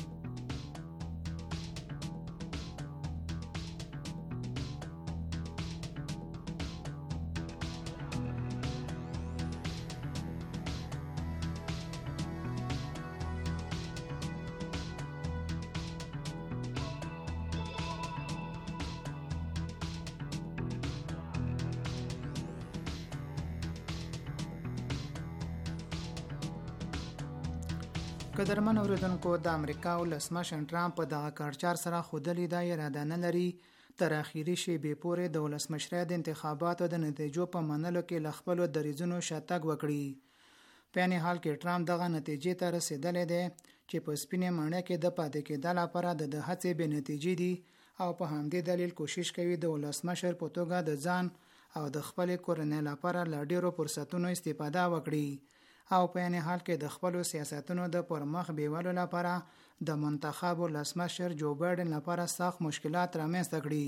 قدرمن اوریدونکو، د امریکا ولسمشر ټرمپ په دغه کارچار سره خودلی دا اراده نه لري تر اخیری شیبې پورې د ولسمشرۍ د انتخاباتو د نتیجو په منلو کې له خپلو دریځونو شاتګ وکړي. په یعنې حال کې ټرمپ دغه نتیجې ته رسېدلی دی چې په سپینې ماڼۍ کې د پاتې کېدا لپاره د ده هڅې بې نتیجې دي او په همدې دلیل کوشش کوي د ولسمشر په توګه د ځان او د خپلې کورنۍ لپاره له ډېرو فرصتونو استفاده وکړي او په یعنې حال کې د خپلو سیاستونو د پرمخ بیولو لپاره د منتخب ولسمشر جو بایدن لپاره سخت مشکلات رامنځته کړي.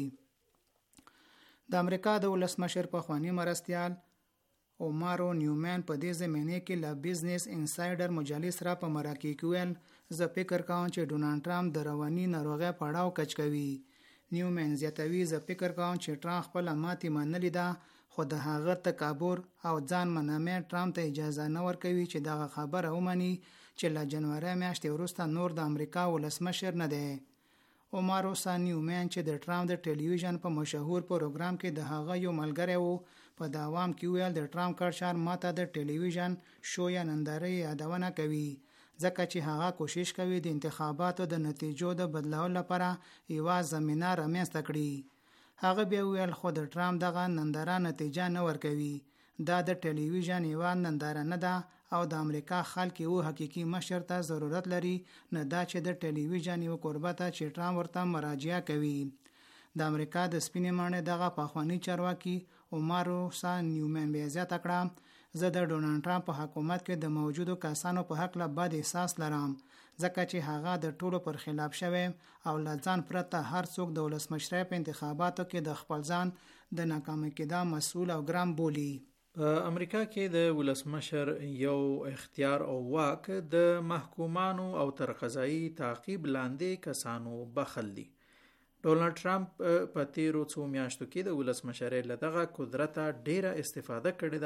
د امریکا د ولسمشر پخوانی مرستیال اومارو نیومن په دې زمینه کې له بزنس انسایډر مجلې سره په مرکه کې ویل: زه فکر کوم چې ډونالډ ټرمپ د رواني ناروغۍ پړاو کچ کوي. نیومن زیاتوي: زه فکر کوم چې ټرمپ خپل ماتې منلې ده، خو د هغه تکبر او ځان منامه ټرمپ ته اجازه نه ورکوي چې دغه خبره ومني چې له جنوري میاشتې وروسته نور د امریکا ولسمشر نه دی. اومارو سانیومن چې د ټرمپ د ټلویزیون په مشهور پروګرام کې د هغه یو ملګری وو په داوام کې ویل: د ټرمپ کارچار ماته د ټلویزیون شو یا نندارې یادونه کوي، ځکه چې هغه کوشش کوي د انتخاباتو د نتیجو د بدلولو لپاره یوه زمینه رامنځته کړي. هغه بیا ویل: خو د ټرمپ دغه ننداره نتیجه نه ورکوي، دا د ټلویزیون یوه ننداره نه ده او د امریکا خلک یو حقیقي مشر ته ضرورت لري، نه دا چې د ټلویزیون یو کوربه ته چې ټرمپ ورته مراجعه کوي. د امریکا د سپینې ماڼۍ دغه پخوانی چارواکي اومارو سانیومن بیا زیاته کړه: زه د ډونالډ ټرمپ په حکومت کې د موجودو کسانو په هکله بد احساس لرم، ځکه چې هغه د ټولو پر خلاف شوی او له ځان پرته هر څوک د ولسمشرۍ په انتخاباتو کې د خپل ځان د ناکامۍ کېدا مسؤل او ګرام بولي. په امریکا کې د ولسمشر یو اختیار او واک د محکومانو او تر قضایي تعقیب لاندې کسانو بخل دي. ډونالډ ټرمپ په تیرو څو میاشتو کې د ولسمشرۍ له دغه قدرت ډیره استفاده کړې ده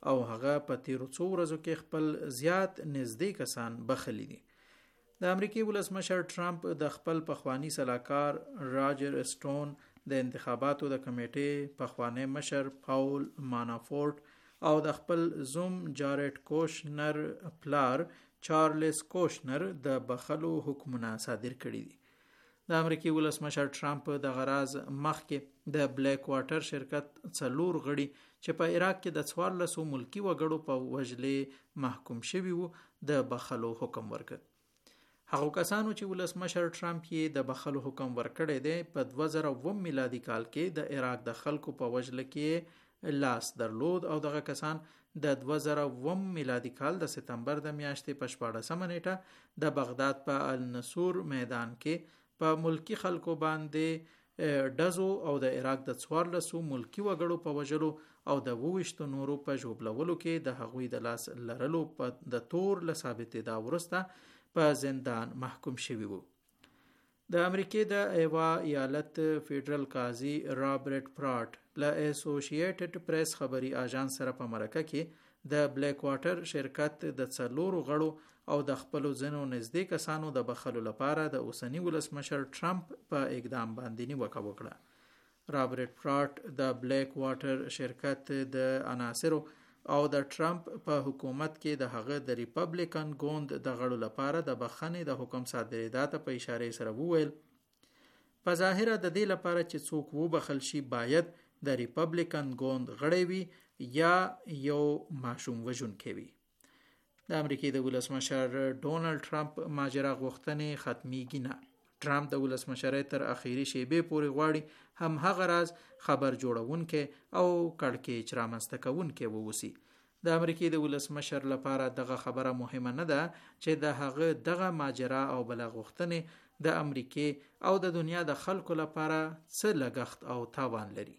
او هغه په تیرو څو ورځو کې خپل زیات نږدې کسان بخلی دي. د امریکای ولسمشر ټرمپ د خپل پخوانی سلاکار راجر اسټون د انتخاباتو د کمیټې پخوانی مشر پاول مانافورټ او د خپل زوم جارېټ کوشنر پلار چارلز کوشنر د بخلو حکمونه صادر کړي دي. د امریکای ولسمشر ټرمپ د غراز مخکې د بلیک واټر شرکت څلور غړي چې په عراق کې د څوارلسو ملکی وګړو په وژلې محکوم شوي وو د بخلو حکم ورکړ. هغه کسانو چې ولسمشر ټرمپ یې د بخلو حکم ورکړی دی په دوه زره اووه میلادي کال کې د عراق د خلکو په وژل کې لاس درلود او دغه کسان د دوه زره اووه میلادي کال د سپتمبر د میاشتې په شپاړسمه نیټه د بغداد په النصور میدان کې په ملکی خلکو باندې ډزو او د عراق د څوارلسو ملکی وګړو په وژلو او د اوویشتو نورو په ژوبلولو کې د هغوی د لاس لرلو په د تور له ثابتېدا وروسته په زندان محکوم شوي وو. د امریکای د ایوا ایالت فیډرل قاضي رابرټ پراټ له اسوسییټډ پریس خبري اژانس سره په مرکه کې د بلیک واټر شرکت د څلورو غړو او د خپل ځینو نږدې کسانو د بخلو لپاره د اوسنی ولسمشر ټرمپ په اقدام باندې نیوکه وکړه. رابرټ پراټ د بلیک واټر شرکت د عناصرو او د ټرمپ په حکومت کې د هغه د ریپبلیکن ګوند د غړو لپاره د بخښنې د حکم صادریدا ته په اشاره سره وویل په ظاهره د دې لپاره چې څوک وبخل شي باید د ریپبلیکن ګوند غړی وي یا یو ماشوم وژونکی وي. د امریکای د ولسمشر ډونالد ټرمپ ماجرا غوښتنې ختمیږي نه. ټرمپ د ولسمشرۍ تر اخیری شیبې پورې غواړي هم هغه راز خبر جوړونکي او کړکېچ رامنځته کوونکي ووسی. د امریکای د ولسمشر لپاره دغه خبره مهمه نه ده چې د هغه دغه ماجرا او بل غوښتنې د امریکای او د دنیا د خلکو لپاره څه لګښت او تاوان لري.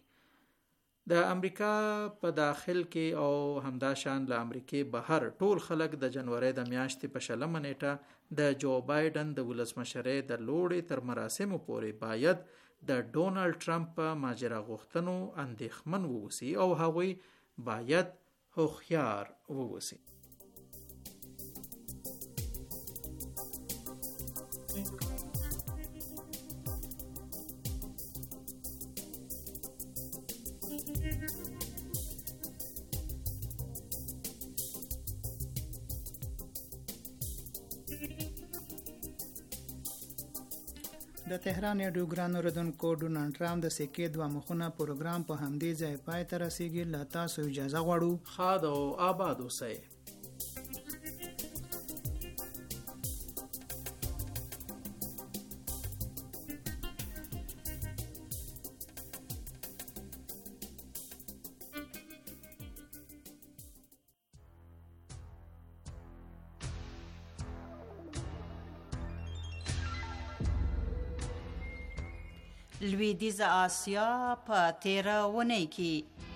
د امریکا په داخل کې او همداشان له امریکای بهر ټول خلک د جنوري د میاشتې په شلمه نیټه د جو بایدن د ولسمشرۍ د لوړې تر مراسمو پورې باید د ډونالد ټرمپ په ماجرا غوښتنو اندېښمن ووسی او هغوی باید هوښیار ووسی. د تهران رادیو ګران اوریدونکو ډونالډ ټرمپ د سکې دوه مخونه پروګرام په همدې ځای پای ته رسیږي. له تاسو اجازه غواړو ښاد او آباد اوسئ. لویدیځ آسیا په تیره اونۍ کې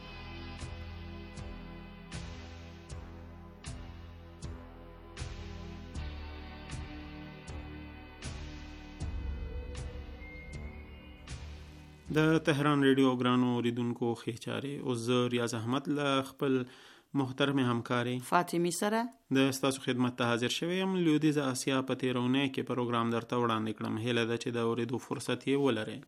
د تهران ریډیو ګرانو اوریدونکو خېچاري او زه ریاض احمد له خپل محترم همکاري فاطمی سره د ستاسو خدمت ته حاضر شوی یم. لویدیځ آسیا په تیره اونۍ کې پروګرام درته وړاندې کړم. هیله ده چې د اوریدو فرصت یې ولرئ.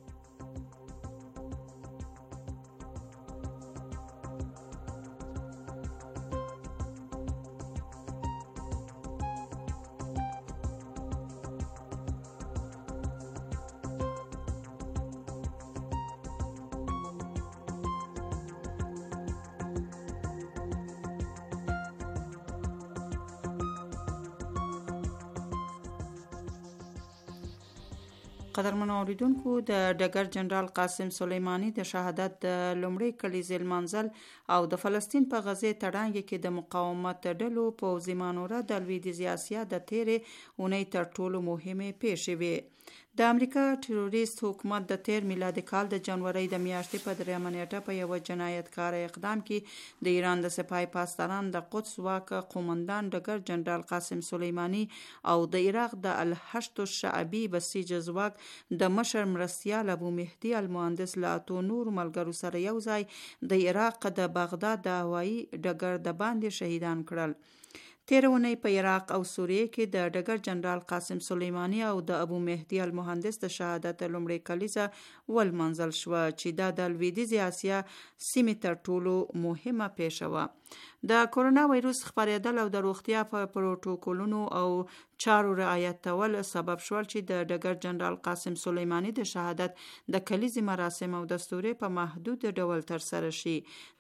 قدرمنو اوریدونکو د ډګر جنرال قاسم سلیمانی د شهادت د لومړي کلیزې لمانځل او د فلسطین په غزې تړانګې کې د مقاومت ډلو پوځي مانوره د لویدیځ آسیا د تیرې اونۍ تر ټولو مهمه پیښې وې. د امریکا ټیروریست حکومت د تیر میلادي کال د جنوري د میاشتې په دریمه نیټه په یو جنایتکار اقدام کې د ایران د سپاه پاسداران د قدس واک قومندان ډګر جنرال قاسم سلیمانی او د عراق د الحشد الشعبي بسیج ځواک د مشر مرستیال ابو مهدي المهندس له اتو نور ملګرو سره یو ځای د عراق د بغداد د هوایي ډګر د باندې شهیدان کړل. تیر اونۍ په عراق او سوریه کې د ډګر جنرال قاسم سلیمانی او د ابو مهدي المهندس د شهادت لومړۍ کلیزه ولمنځل شوه چې دا د لویدیځې اسیا سیمې تر ټولو مهمه پیښه وه. د کورونا وایروس خپرېدل او د روغتیا په پروتوکولونو او چارو رعایتول سبب شول چې د ډګر جنرال قاسم سلیمانی د شهادت د کلیزې مراسم او دستوري په محدود ډول ترسره شي.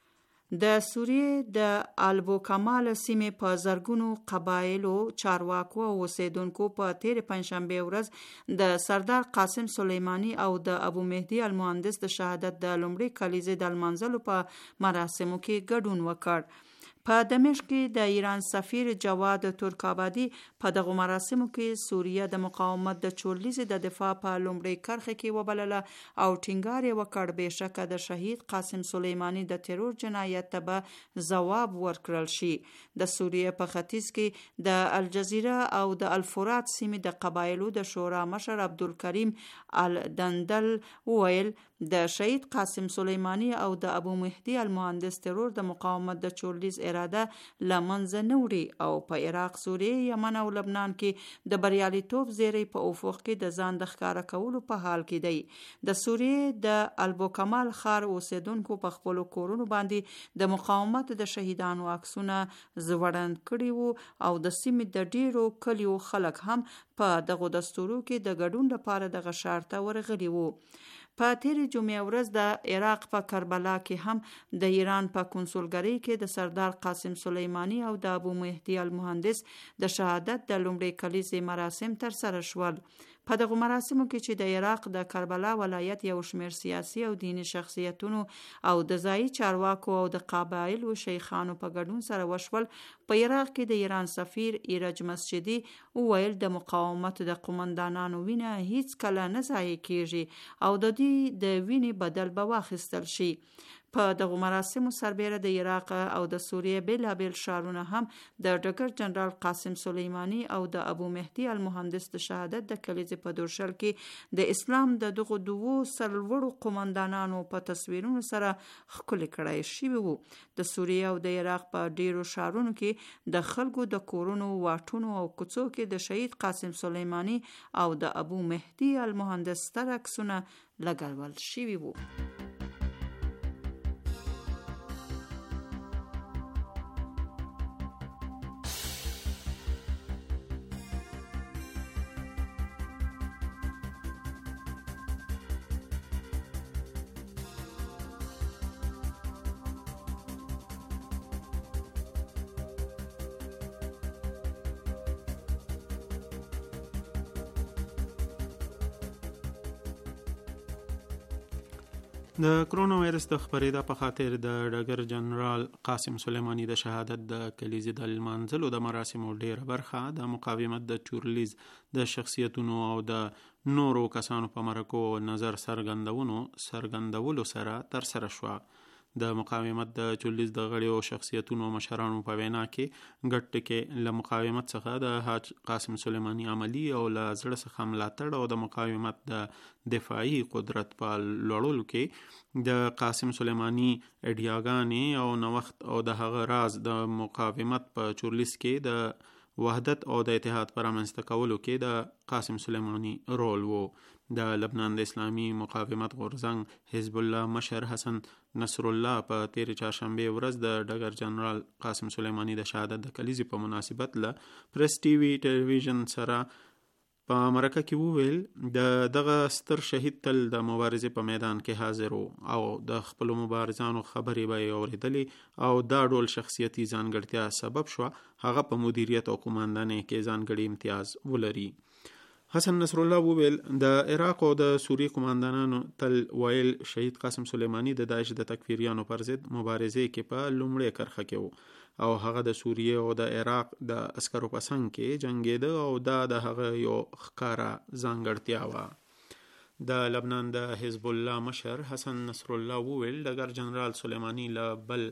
د سوریې د البو کمال سیمې په زرګونو قبایلو چارواکو او اوسیدونکو په تیر پنځشنبه ورځ د سردار قاسم سلیمانی او د ابو مهدي المهندس د شهادت د لومړي کلیزې د لمانځلو په مراسمو کې ګډون وکړ. په دمشق کې د ایران سفیر جواد ترکابادی په دغه مراسمو کې سوریه د مقاومت د چورلیزې د دفاع په لومړۍ کرښه کې وبلله او ټینګار یې وکړ بېشکه د شهید قاسم سلیمانی د ترور جنایت ته به ځواب ورکړل شي. د سوریه په ختیځ کې د الجزیره او د الفرات سیمې د قبایلو د شورا مشر عبدالکریم الدندل وویل د شهید قاسم سلیمانی او د ابو مهدي المهندس ترور د مقاومت د چورلیز اراده لمنځه نه وړي او په عراق، سوریه، یمن او لبنان کې د بریالیتوب زیری په افق کې د ځان د ښکاره کولو په حال کې دی. د سوریه د البوکمال ښار اوسیدونکو په خپلو کورونو باندې د مقاومت د شهیدانو عکسونه ځوړند کړي وو او د سیمې د ډیرو کلیو خلک هم په دغه دستورو کې د ګډون لپاره دغه ښار ته ورغلي وو. په تیرې جمعې ورځ د عراق په کربلا کې هم د ایران په کنسولګرۍ کې د سردار قاسم سلیمانی او د ابو مهدي المهندس د شهادت د لومړۍ کلیزې مراسم ترسره شول. په دغه مراسمو کې چې د عراق د کربلا ولایت یو شمېر سیاسي او دینی شخصیتونو او د ځایي چارواکو او د قبایلو شیخانو په ګډون سره وشول، په عراق کې د ایران سفیر ایرج مسجدي وویل د مقاومت د قومندانانو وینه هیڅ کله نه ضایع کیږي او د دې د وینې بدل به واخیستل شي. په دغه مراسمو سربیره د عراق او د سوریه بېلابېل ښارونه هم د ډګر جنرال قاسم سلیمانی او د ابو مهدي المهندس د شهادت د کلیزې په دورشل کې د اسلام د دغو دوو سرلوړو قومندانانو په تصویرونو سره ښکلي کړای شوي وو. د سوریه او د عراق په ډیرو ښارونو کې د خلکو د کورونو، واټونو او کوڅو کې د شهید قاسم سلیمانی او د ابو مهدي المهندس ستر عکسونه لګول شوي وو. د کرونا وایرس د خپرېدا په خاطر د ډګر جنرال قاسم سلیمانی د شهادت د کلیزې د لمانځلو د مراسمو ډیره برخه د مقاومت د چورلیز د شخصیتونو او د نورو کسانو په مرکو نظر څرګندونو څرګندولو سره ترسره شوه. د مقاومت د چورلیز د غړیو شخصیتونو مشرانو په وینا کې ګډ ټکي له مقاومت څخه د حاج قاسم سلیمانی عملی او له زړه څخه ملاتړ او د مقاومت د دفاعي قدرت په لوړولو کې د قاسم سلیمانی ایډیاګانې او نوښت او د هغه راز د مقاومت په چورلیز کې د وحدت او د اتحاد پر رامنځته کولو کې د قاسم سلیمانی رول وو. د لبنان د اسلامي مقاومت غورځنګ حزب الله مشر حسن نصر الله په تیر چهارشنبه ورځ د ډګر جنرال قاسم سلیمانی د شهادت د کلیزې په مناسبت له پریس ټي وي ټلویزیون سره په مرکه کې وویل د دغه ستر شهید تل د مبارزې په میدان کې حاضر وو او د خپلو مبارزانو خبرې به یې اورېدلې او دا ډول شخصیتي ځانګړتیا سبب شوه هغه په مدیریت او قوماندانۍ کې ځانګړی امتیاز ولري. حسن نصر الله وویل د عراق او د سوریې قوماندانانو تل ویل شهید قاسم سلیمانی د داعش د تکفیریانو پر ضد مبارزې کې په لومړۍ کرخه کې وو او هغه د سوریې او د عراق د عسکرو په څنګ کې جنګېده او دا د هغه یو ښکاره ځانګړتیا وه. د لبنان د حزب الله مشر حسن نصر الله وویل ډګر جنرال سلیمانی له بل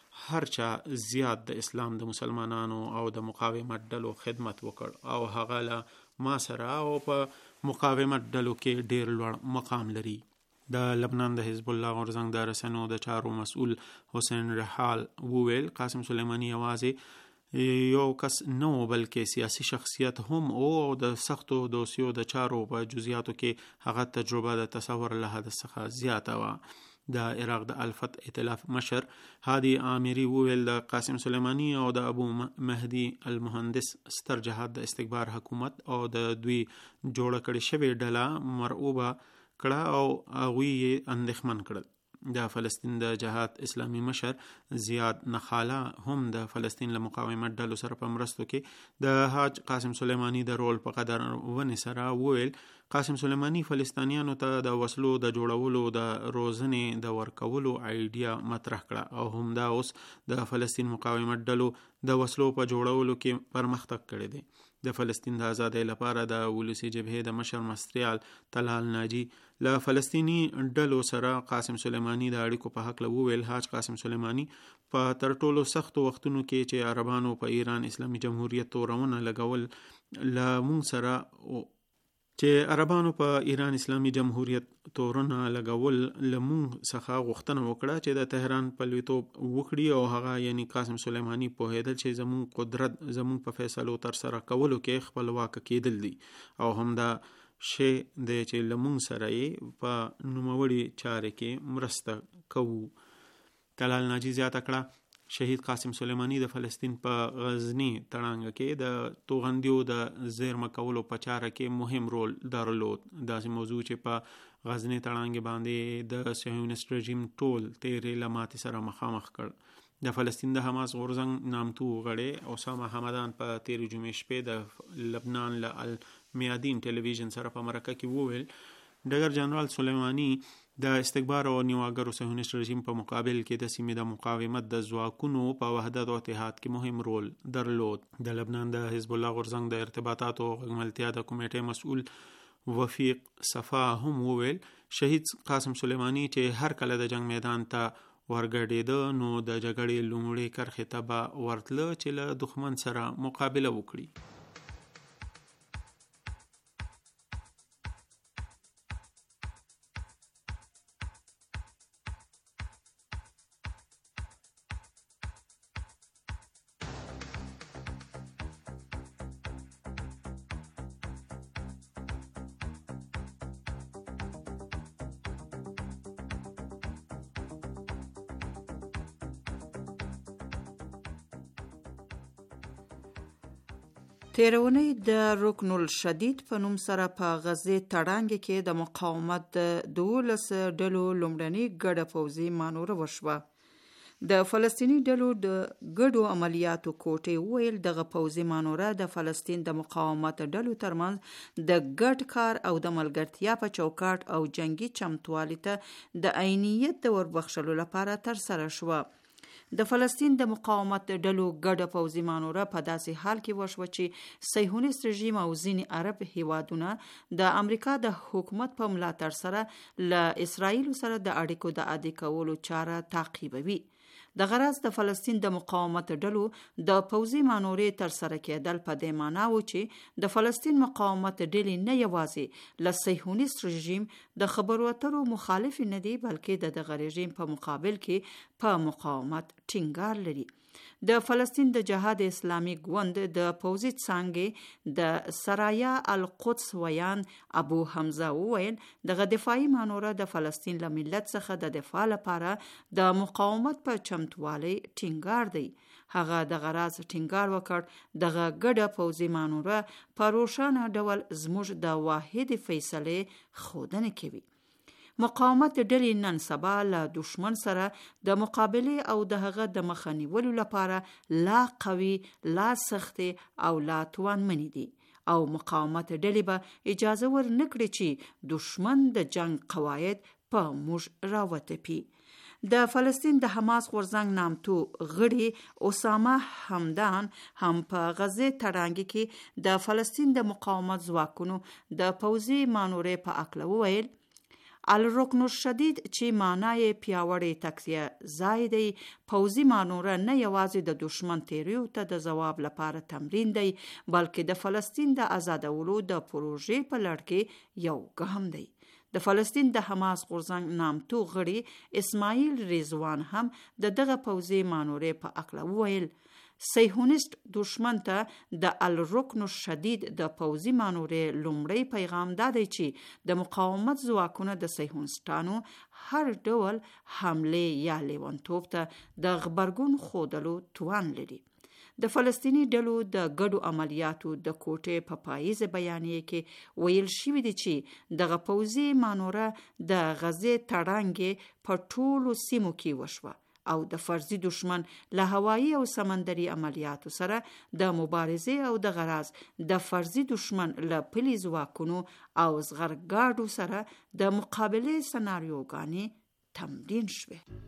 هر چا زیات د اسلام د مسلمانانو او د مقاومت ډلو خدمت وکړ او هغه له ما سره او په مقاومت ډلو کې ډیر لوړ مقام لري. د لبنان د حزب الله غورځنګ د رسنیو د چارو مسؤل حسین رحال وویل قاسم سلیمانی یوازې یو کس نه و بلکې سیاسي شخصیت هم او د سختو دوسیو د چارو په جزئیاتو کې هغه تجربه د تصور له حد څخه زیاته وه. د عراق د الفت ائتلاف مشر هادي عامری وویل د قاسم سلیمانی او د ابو مهدی المهندس ستر جهاد د استکبار حکومت او د دوی جوړه کړې شوې ډله مرعوبه کړه او هغوی یې اندېښمن کړل. د فلسطین د جهاد اسلامی مشر زیاد نخاله هم د فلسطین له مقاومت ډلو سره په مرستو کې د حاج قاسم سلیمانی د رول په قدر ونې سره وویل قاسم سلیمانی فلسطینیانو ته د وسلو د جوړولو د روزنې د ورکولو ایډیا مطرح کړه او هم دا اوس د فلسطین مقاومت ډلو د وسلو په جوړولو کې پرمختګ کړی دی. د فلسطین د آزادۍ لپاره د ولسی جبهې د مشر مستریال طلال ناجی له فلسطینی ډلو سره قاسم سلیمانی د اړیکو په حق وویل حاج قاسم سلیمانی په تر ټولو سختو وختونو کې چې عربانو په ایران اسلامي جمهوریت تورونه لګول له مونږ سره چې عربانو په ایران اسلامي جمهوریت تورونه لګول لمون څخه غوښتنه وکړه چې د تهران په لیتوب وکړي او هغه یعنی قاسم سلیمانی په هیدل چې زمون قدرت زمون په فیصلو تر سره کولو کې خپلواک کېدل دي او هم دا شی د چې لمون سره په نوموړي چارې کې مرسته کوو. طلال ناجی زیاته کړه شهید قاسم سلیمانی د فلسطین په غزنی تړانګه کې د توغندیو د زیرمه کولو په چاره کې مهم رول درلود. داسې موضوع چې په غزنی تړانګه باندې د صهیونیست رژیم ټول تیرې لماتې سره مخامخ کړ. د فلسطین د حماس غورځنګ نامتو غړی اسامه حمدان په تیرې جمعې شپې د لبنان له المیادین ټلویزیون سره په مرکه کې وویل ډګر جنرال سلیمانی د استکبار او نیواګرو صهیونیست رژیم په مقابل کې د سیمې د مقاومت د ځواکونو په وحدت او اتحاد کې مهم رول درلود. د لبنان د حزب الله غورځنګ د ارتباطاتو او غږملتیا د کمیټې مسؤل وفیق صفا هم وویل شهید قاسم سلیمانی چې هر کله د جنگ میدان ته ورګډېده نو د جګړې لومړۍ کرښې ته به ورتله چې له دښمن سره مقابله وکړي. تیرونی د رکن الشدید په نوم سره په غزې تړانګه کې د مقاومت د دولس ډلو لومړنی ګډه پوځي مانوره وشوه. د فلسطینی ډلو د ګډو عملیاتو کوټې ویل دغه پوځي مانوره د فلسطین د مقاومت ډلو ترمنځ د ګډ کار او د ملګرتیا په چوکاټ او جنگي چمتووالي ته د عینیت د وربخښلو لپاره ترسره شوه. د فلسطین د مقاومت ډلو ګډه پوځي مانوره په داسې حال کې وشوه چې صهیونیست رژیم او ځینې عرب هیوادونه د امریکا د حکومت په ملاتړ سره له اسرائیل سره د اړیکو د عادي کولو چاره تعقیبوي. د غرض د فلسطین د مقاومت ډلو د پوځي مانورې تر سره کېدل په دې معنا و چې د فلسطین مقاومت ډلې نه یوازې له صهیونیست رژیم د خبرو اترو مخالف نه دي بلکې د دغه رژیم په مقابل کې په مقاومت ټینګار لري. د فلسطین د جهاد اسلامی ګوند د پوځي څانګې د سرایا القدس ویان ابو حمزه وویل دغه دفاعي مانوره د فلسطین له ملت څخه د دفاع لپاره د مقاومت په چمتووالي ټینګار دی. هغه د غرض ټینګار وکړ دغه ګډه پوځي مانوره په روښانه ډول زموږ د واحد فیصلې ښودنه کوي. مقاومت ډلې نن سبا له دشمن سره د مقابله او د هغه د مخه نیولو لپاره لا قوي، لا سخت او لا توانمنې دي او مقاومت ډلې به اجازه ور نکړي چې دشمن د جنگ قواعد په موږ راوتپي. د فلسطین د حماس غورځنګ نامتو غړي اسامه حمدان هم په غزه تړانګي کې د فلسطین د مقاومت ځواکونو د پوځي مانورې په اکله وویل الرکن الشدید چې معنی پیاوړی تکتیه زایدی پوځي مانوره نه یوازې د دشمن تیریو ته د جواب لپاره تمرین دی بلکې د فلسطین د آزادولو د پروژې په لړ کې یو ګام دی. د فلسطین د حماس غورځنګ نامتو غړي اسماعیل رضوان هم د دغه پوځي مانورې په اکله وویل صهیونیست دشمن ته د الرکن الشدید د پوځي مانورې لومړی پیغام دا دی چې د مقاومت ځواکونه د صهیونیستانو هر ډول حمله یا لیونتوب ته د غبرګون ښودلو توان لري. د فلسطینی ډلو د ګډو عملیاتو د کوټې په پاییزه بیانیه کې ویل شوی دی چې دغه پوځي مانوره د غزې تړانګې په ټولو سیمو کې وشوه او د فرضي دشمن له هوایي او سمندري عملیاتو سره د مبارزې او د غراز د فرضي دشمن له پلي ځواکونو او زغرګاډو سره د مقابلې سناریوګانې تمرین شوه.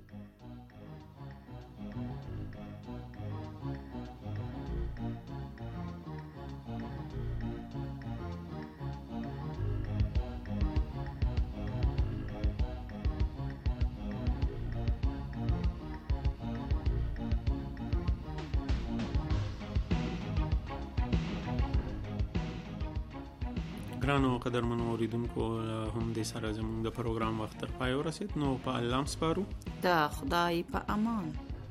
ګرانو قدرمنو اوریدونکو هم دې سره زموږ د پروګرام وخت تر پای ورسید نو په الله سپارو د خدای په امان.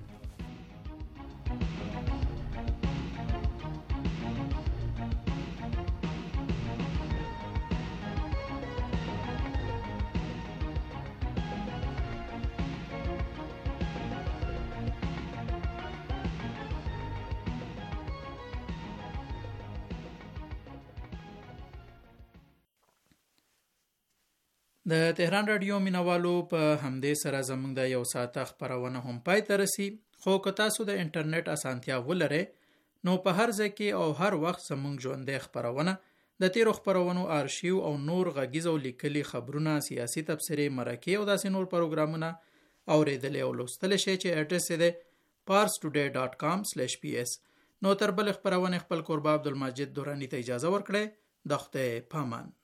د تهران رادیو مینوالو په همدې سره زموږ د یو ساعت خبرونه هم پای ته رسي. خو که تاسو د انټرنیټ اسانتیا ولرئ نو په هر ځای کې او هر وخت زموږ ژوندۍ خبرونه د تیرو خبرونو آرشیو او نور غږیز او لیکلي خبرونه سیاسي تبصرې مرکې او داسې نور پروګرامونه اوریدلی او لوستلی شئ چې اډرس یې دی پارس ټوډے ډاټ کام سلیش پی ایس. نو تر بل خبرونه خپل قربا عبدالمجید دورانی ته اجازه ورکړئ. د خدای پامان.